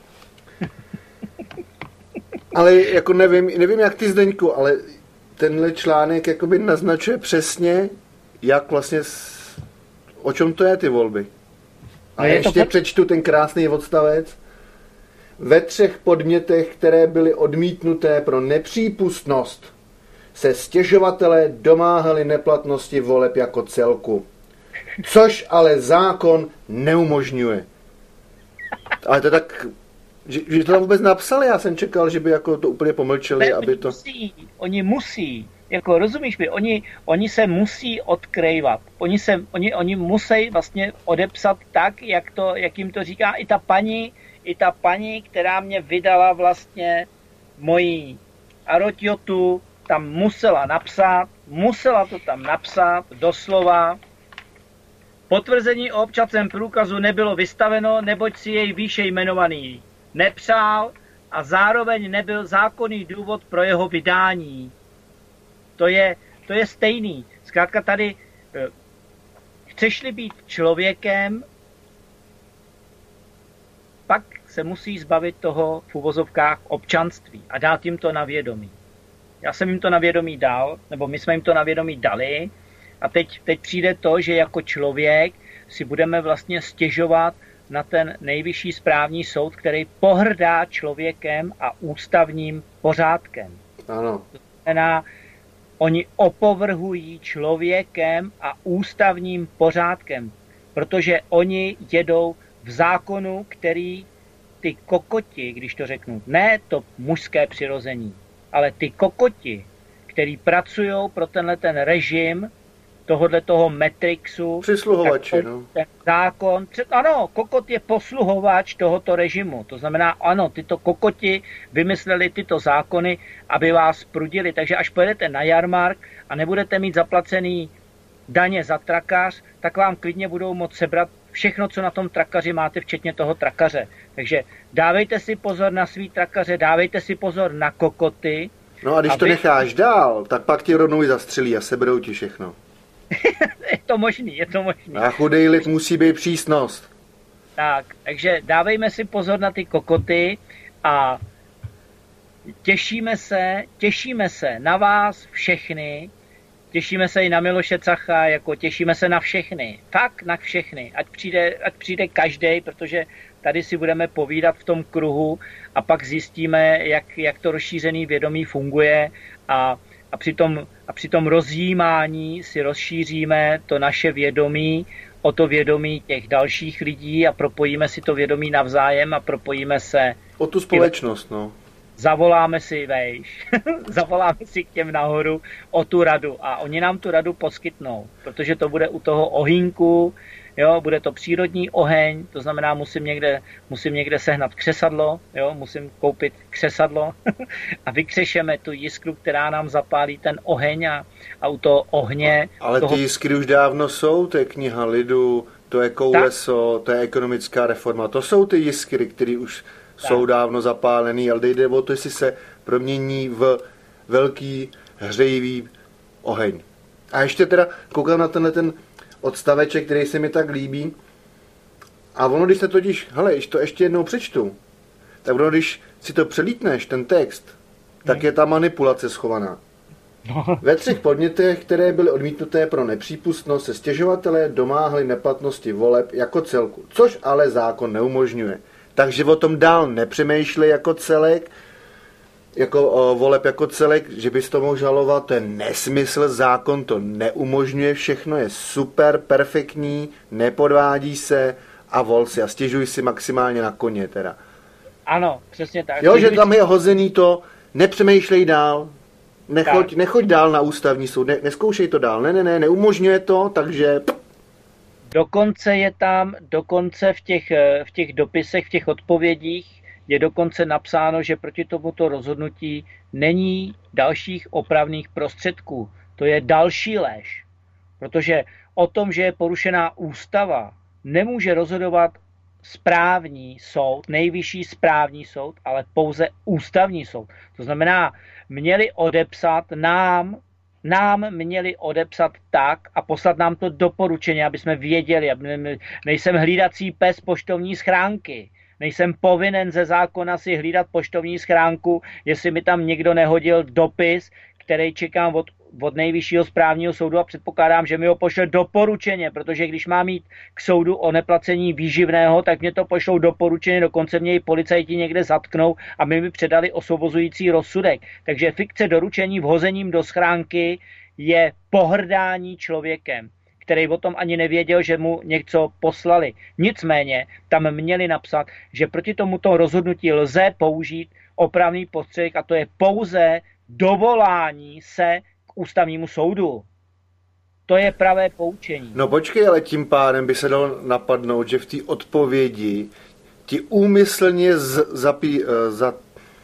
Ale jako nevím, nevím jak ty, Zdeňku, ale tenhle článek jakoby naznačuje přesně, jak vlastně, o čem to je ty volby. A no ještě to... přečtu ten krásný odstavec. Ve třech podmětech, které byly odmítnuté pro nepřípustnost, se stěžovatelé domáhali neplatnosti voleb jako celku. Což ale zákon neumožňuje. Ale to tak... Že, že to tam vůbec napsali, já jsem čekal, že by jako to úplně pomlčeli, ne, aby to... Musí, oni musí, jako rozumíš mi, oni, oni se musí odkrývat, oni, se, oni, oni musí vlastně odepsat tak, jak, to, jak jim to říká i ta paní, i ta paní, která mě vydala vlastně moji Arotiotu, tam musela napsat, musela to tam napsat, doslova. Potvrzení o občanském průkazu nebylo vystaveno, neboť si jej výše jmenovaný nepřál a zároveň nebyl zákonný důvod pro jeho vydání. To je, to je stejný. Zkrátka tady, chceš-li být člověkem, pak se musí zbavit toho v uvozovkách občanství a dát jim to na vědomí. Já jsem jim to na vědomí dal, nebo my jsme jim to na vědomí dali a teď, teď přijde to, že jako člověk si budeme vlastně stěžovat na ten nejvyšší správní soud, který pohrdá člověkem a ústavním pořádkem. Ano. To znamená, oni opovrhují člověkem a ústavním pořádkem, protože oni jedou v zákonu, který ty kokoti, když to řeknu, ne to mužské přirození, ale ty kokoti, který pracují pro tenhle ten režim, tohodle toho Matrixu. Přisluhovači, no. Ten zákon, ano, kokot je posluhovač tohoto režimu. To znamená, ano, tyto kokoti vymysleli tyto zákony, aby vás prudili. Takže až pojedete na jarmark a nebudete mít zaplacený daně za trakař, tak vám klidně budou moct sebrat všechno, co na tom trakaři máte, včetně toho trakaře. Takže dávejte si pozor na svý trakaře, dávejte si pozor na kokoty. No a když aby... to necháš dál, tak pak ti rovnou zastřelí a seberou ti všechno. Je to možný, je to možný. A chudej lid musí být přísnost. Tak, takže dávejme si pozor na ty kokoty a těšíme se, těšíme se na vás všechny, těšíme se i na Miloše Cacha, jako těšíme se na všechny, fakt na všechny, ať přijde, ať přijde každej, protože tady si budeme povídat v tom kruhu a pak zjistíme, jak, jak to rozšířený vědomí funguje a A při, tom, a při tom rozjímání si rozšíříme to naše vědomí o to vědomí těch dalších lidí a propojíme si to vědomí navzájem a propojíme se... O tu společnost, no. Zavoláme si vejš, zavoláme si k těm nahoru o tu radu a oni nám tu radu poskytnou, protože to bude u toho ohýnku, jo, bude to přírodní oheň, to znamená, musím někde, musím někde sehnat křesadlo, jo, musím koupit křesadlo a vykřešeme tu jiskru, která nám zapálí ten oheň a, a u toho ohně... Ale toho... ty jiskry už dávno jsou, to je kniha lidu, to je Kouleso, to je ekonomická reforma, to jsou ty jiskry, které už tak jsou dávno zapálený, ale jde o to, jestli se promění v velký hřejivý oheň. A ještě teda koukám na tenhle ten odstaveček, který se mi tak líbí. A ono, když se totiž, hele, když to ještě jednou přečtu, tak ono, když si to přelítneš, ten text, tak je ta manipulace schovaná. No. Ve třech podnětech, které byly odmítnuté pro nepřípustnost, se stěžovatelé domáhali neplatnosti voleb jako celku, což ale zákon neumožňuje. Takže o tom dál nepřemýšlej jako celek, jako o, voleb jako celek, že bys to mohl žalovat, to je nesmysl, zákon to neumožňuje, všechno je super, perfektní, nepodvádí se a vol si a stěžuj si maximálně na koně teda. Ano, přesně tak. Jo, že tam je hozený to, nepřemýšlej dál, nechoď, nechoď dál na ústavní soud, ne, neskoušej to dál, ne, ne, ne, neumožňuje to, takže... Dokonce je tam, dokonce v těch, v těch dopisech, v těch odpovědích je dokonce napsáno, že proti tomuto rozhodnutí není dalších opravných prostředků. To je další lež. Protože o tom, že je porušená ústava, nemůže rozhodovat správní soud, nejvyšší správní soud, ale pouze ústavní soud. To znamená, měli odepsat nám, nám měli odepsat tak a poslat nám to doporučení, aby jsme věděli, aby nejsem hlídací pes poštovní schránky. Nejsem povinen ze zákona si hlídat poštovní schránku, jestli mi tam někdo nehodil dopis, který čekám od, od nejvyššího správního soudu a předpokládám, že mi ho pošle doporučeně, protože když mám jít k soudu o neplacení výživného, tak mě to pošlou doporučeně, dokonce mě i policajti někde zatknou a my mi předali osvobozující rozsudek. Takže fikce doručení vhozením do schránky je pohrdání člověkem, který o tom ani nevěděl, že mu něco poslali. Nicméně tam měli napsat, že proti tomuto rozhodnutí lze použít opravný prostředek a to je pouze dovolání se k ústavnímu soudu. To je pravé poučení. No počkej, ale tím pádem by se dalo napadnout, že v té odpovědi ti úmyslně z, zapí, za,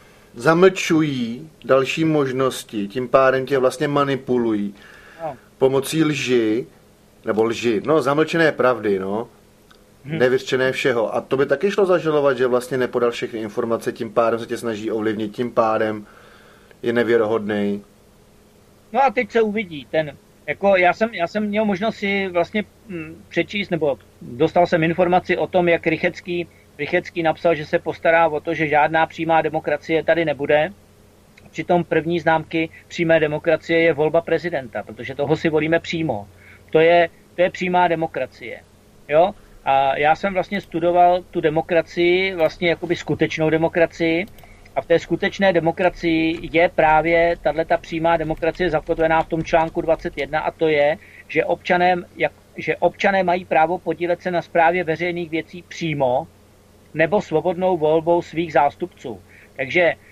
zamlčují další možnosti, tím pádem tě vlastně manipulují no. Pomocí lži, nebo lži, no zamlčené pravdy, no, hmm. nevyřčené všeho. A to by taky šlo zažalovat, že vlastně nepodal všechny informace, tím pádem se tě snaží ovlivnit, tím pádem je nevěrohodný. No a teď se uvidí. Ten, jako já, jsem, já jsem měl možnost si vlastně hm, přečíst, nebo dostal jsem informaci o tom, jak Rychecký, Rychecký napsal, že se postará o to, že žádná přímá demokracie tady nebude. Přitom první známky přímé demokracie je volba prezidenta, protože toho si volíme přímo. To je, to je přímá demokracie. Jo? A já jsem vlastně studoval tu demokracii, vlastně jakoby skutečnou demokracii, a v té skutečné demokracii je právě tato přímá demokracie zakotvená v tom článku dvacet jedna a to je, že občané, jak, že občané mají právo podílet se na správě veřejných věcí přímo nebo svobodnou volbou svých zástupců. Takže eh,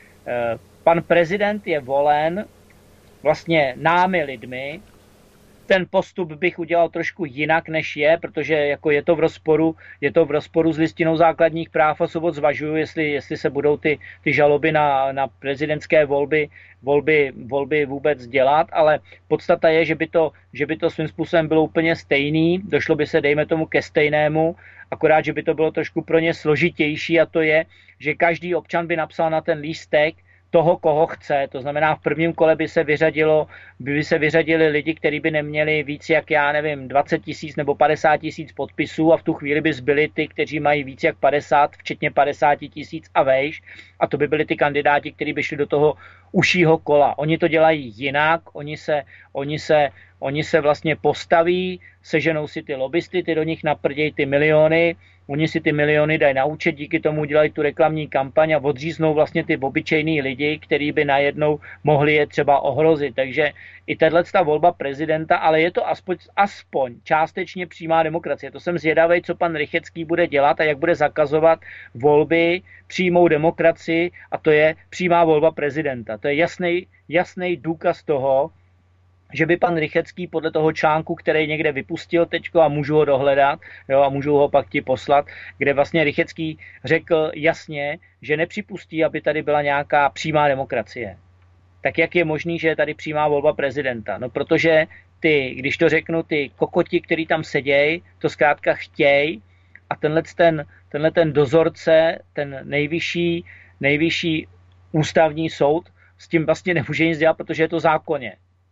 pan prezident je volen vlastně námi lidmi. Ten postup bych udělal trošku jinak, než je, protože jako je to v rozporu, je to v rozporu s listinou základních práv a svobod. Zvažuju, jestli, jestli se budou ty, ty žaloby na, na prezidentské volby, volby, volby vůbec dělat, ale podstata je, že by, to, že by to svým způsobem bylo úplně stejný, došlo by se, dejme tomu, ke stejnému, akorát, že by to bylo trošku pro ně složitější a to je, že každý občan by napsal na ten lístek toho, koho chce. To znamená, v prvním kole by se vyřadilo, by se vyřadili lidi, kteří by neměli víc jak, já nevím, dvacet tisíc nebo padesát tisíc podpisů a v tu chvíli by zbyli ty, kteří mají víc jak padesát, včetně padesát tisíc a vejš. A to by byli ty kandidáti, kteří by šli do toho užšího kola. Oni to dělají jinak, oni se, oni se, oni se vlastně postaví, seženou si ty lobbysty, ty do nich naprdějí ty miliony, oni si ty miliony dají na účet, díky tomu udělají tu reklamní kampaň a odříznou vlastně ty obyčejný lidi, kteří by najednou mohli je třeba ohrozit. Takže i tato volba prezidenta, ale je to aspoň, aspoň částečně přímá demokracie. To jsem zvědavý, co pan Rychecký bude dělat a jak bude zakazovat volby, přímou demokracii a to je přímá volba prezidenta. To je jasný, jasný důkaz toho, že by pan Rychecký podle toho článku, který někde vypustil teďko a můžu ho dohledat, jo, a můžu ho pak ti poslat, kde vlastně Rychecký řekl jasně, že nepřipustí, aby tady byla nějaká přímá demokracie. Tak jak je možný, že je tady přímá volba prezidenta? No protože ty, když to řeknu, ty kokoti, který tam sedějí, to zkrátka chtějí a tenhle ten, tenhle ten dozorce, ten nejvyšší, nejvyšší ústavní soud s tím vlastně nemůže nic dělat, protože je to zákonně.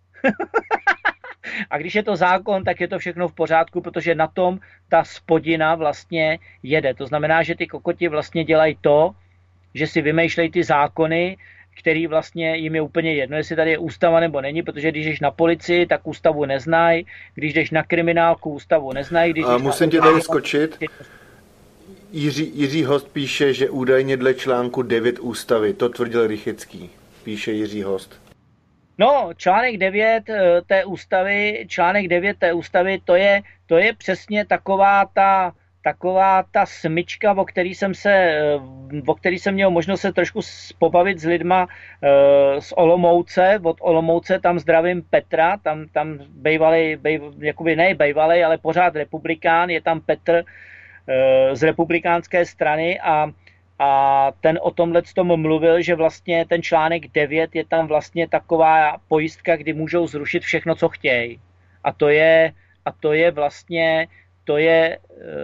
A když je to zákon, tak je to všechno v pořádku, protože na tom ta spodina vlastně jede. To znamená, že ty kokoti vlastně dělají to, že si vymýšlejí ty zákony, který vlastně jim je úplně jedno, jestli tady je ústava nebo není, protože když jdeš na policii, tak ústavu neznají, když jdeš na kriminálku, ústavu neznají. Když A musím tě tady skočit. Jiří, Jiří Host píše, že údajně dle článku devět ústavy, to tvrdil Rychecký, píše Jiří Host. No, článek devět té ústavy, článek devět té ústavy, to je, to je přesně taková ta, taková ta smyčka, o který jsem se, o který jsem měl možnost se trošku pobavit s lidma z Olomouce. Od Olomouce tam zdravím Petra, tam, tam bejvalej, bej, jakoby ne bejvalej, ale pořád republikán, je tam Petr z republikánské strany a, a ten o tomhle tom mluvil, že vlastně ten článek devět je tam vlastně taková pojistka, kdy můžou zrušit všechno, co chtějí. A to je, a to je vlastně To je,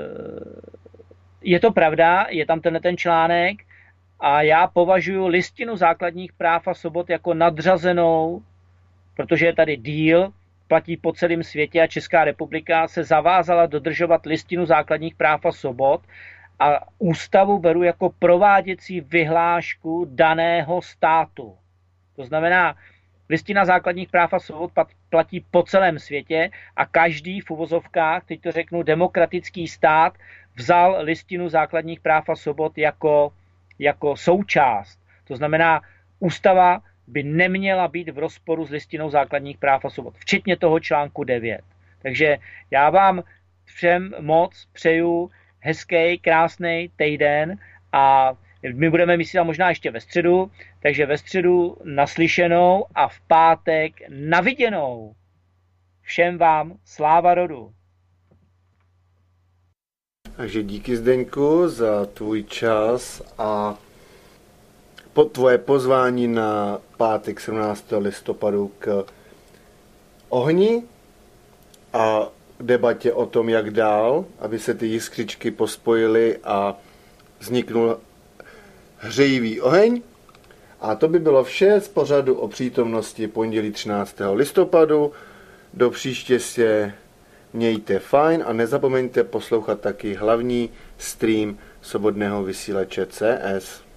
je to pravda, je tam tenhle ten článek a já považuji listinu základních práv a svobod jako nadřazenou, protože je tady díl, platí po celém světě a Česká republika se zavázala dodržovat listinu základních práv a svobod a ústavu beru jako prováděcí vyhlášku daného státu. To znamená, listina základních práv a svobod platí po celém světě a každý v uvozovkách, teď to řeknu, demokratický stát vzal listinu základních práv a svobod jako, jako součást. To znamená, ústava by neměla být v rozporu s listinou základních práv a svobod, včetně toho článku devět. Takže já vám všem moc přeju hezký, krásný týden a my budeme myslet možná ještě ve středu, takže ve středu naslyšenou a v pátek naviděnou. Všem vám sláva rodu. Takže díky Zdeňku za tvůj čas a po tvoje pozvání na pátek sedmnáctého listopadu k ohni a debatě o tom, jak dál, aby se ty jiskřičky pospojily a vzniknul hřejivý oheň. A to by bylo vše z pořadu o přítomnosti pondělí třináctého listopadu. Do příště se mějte fajn a nezapomeňte poslouchat taky hlavní stream svobodného vysílače C S.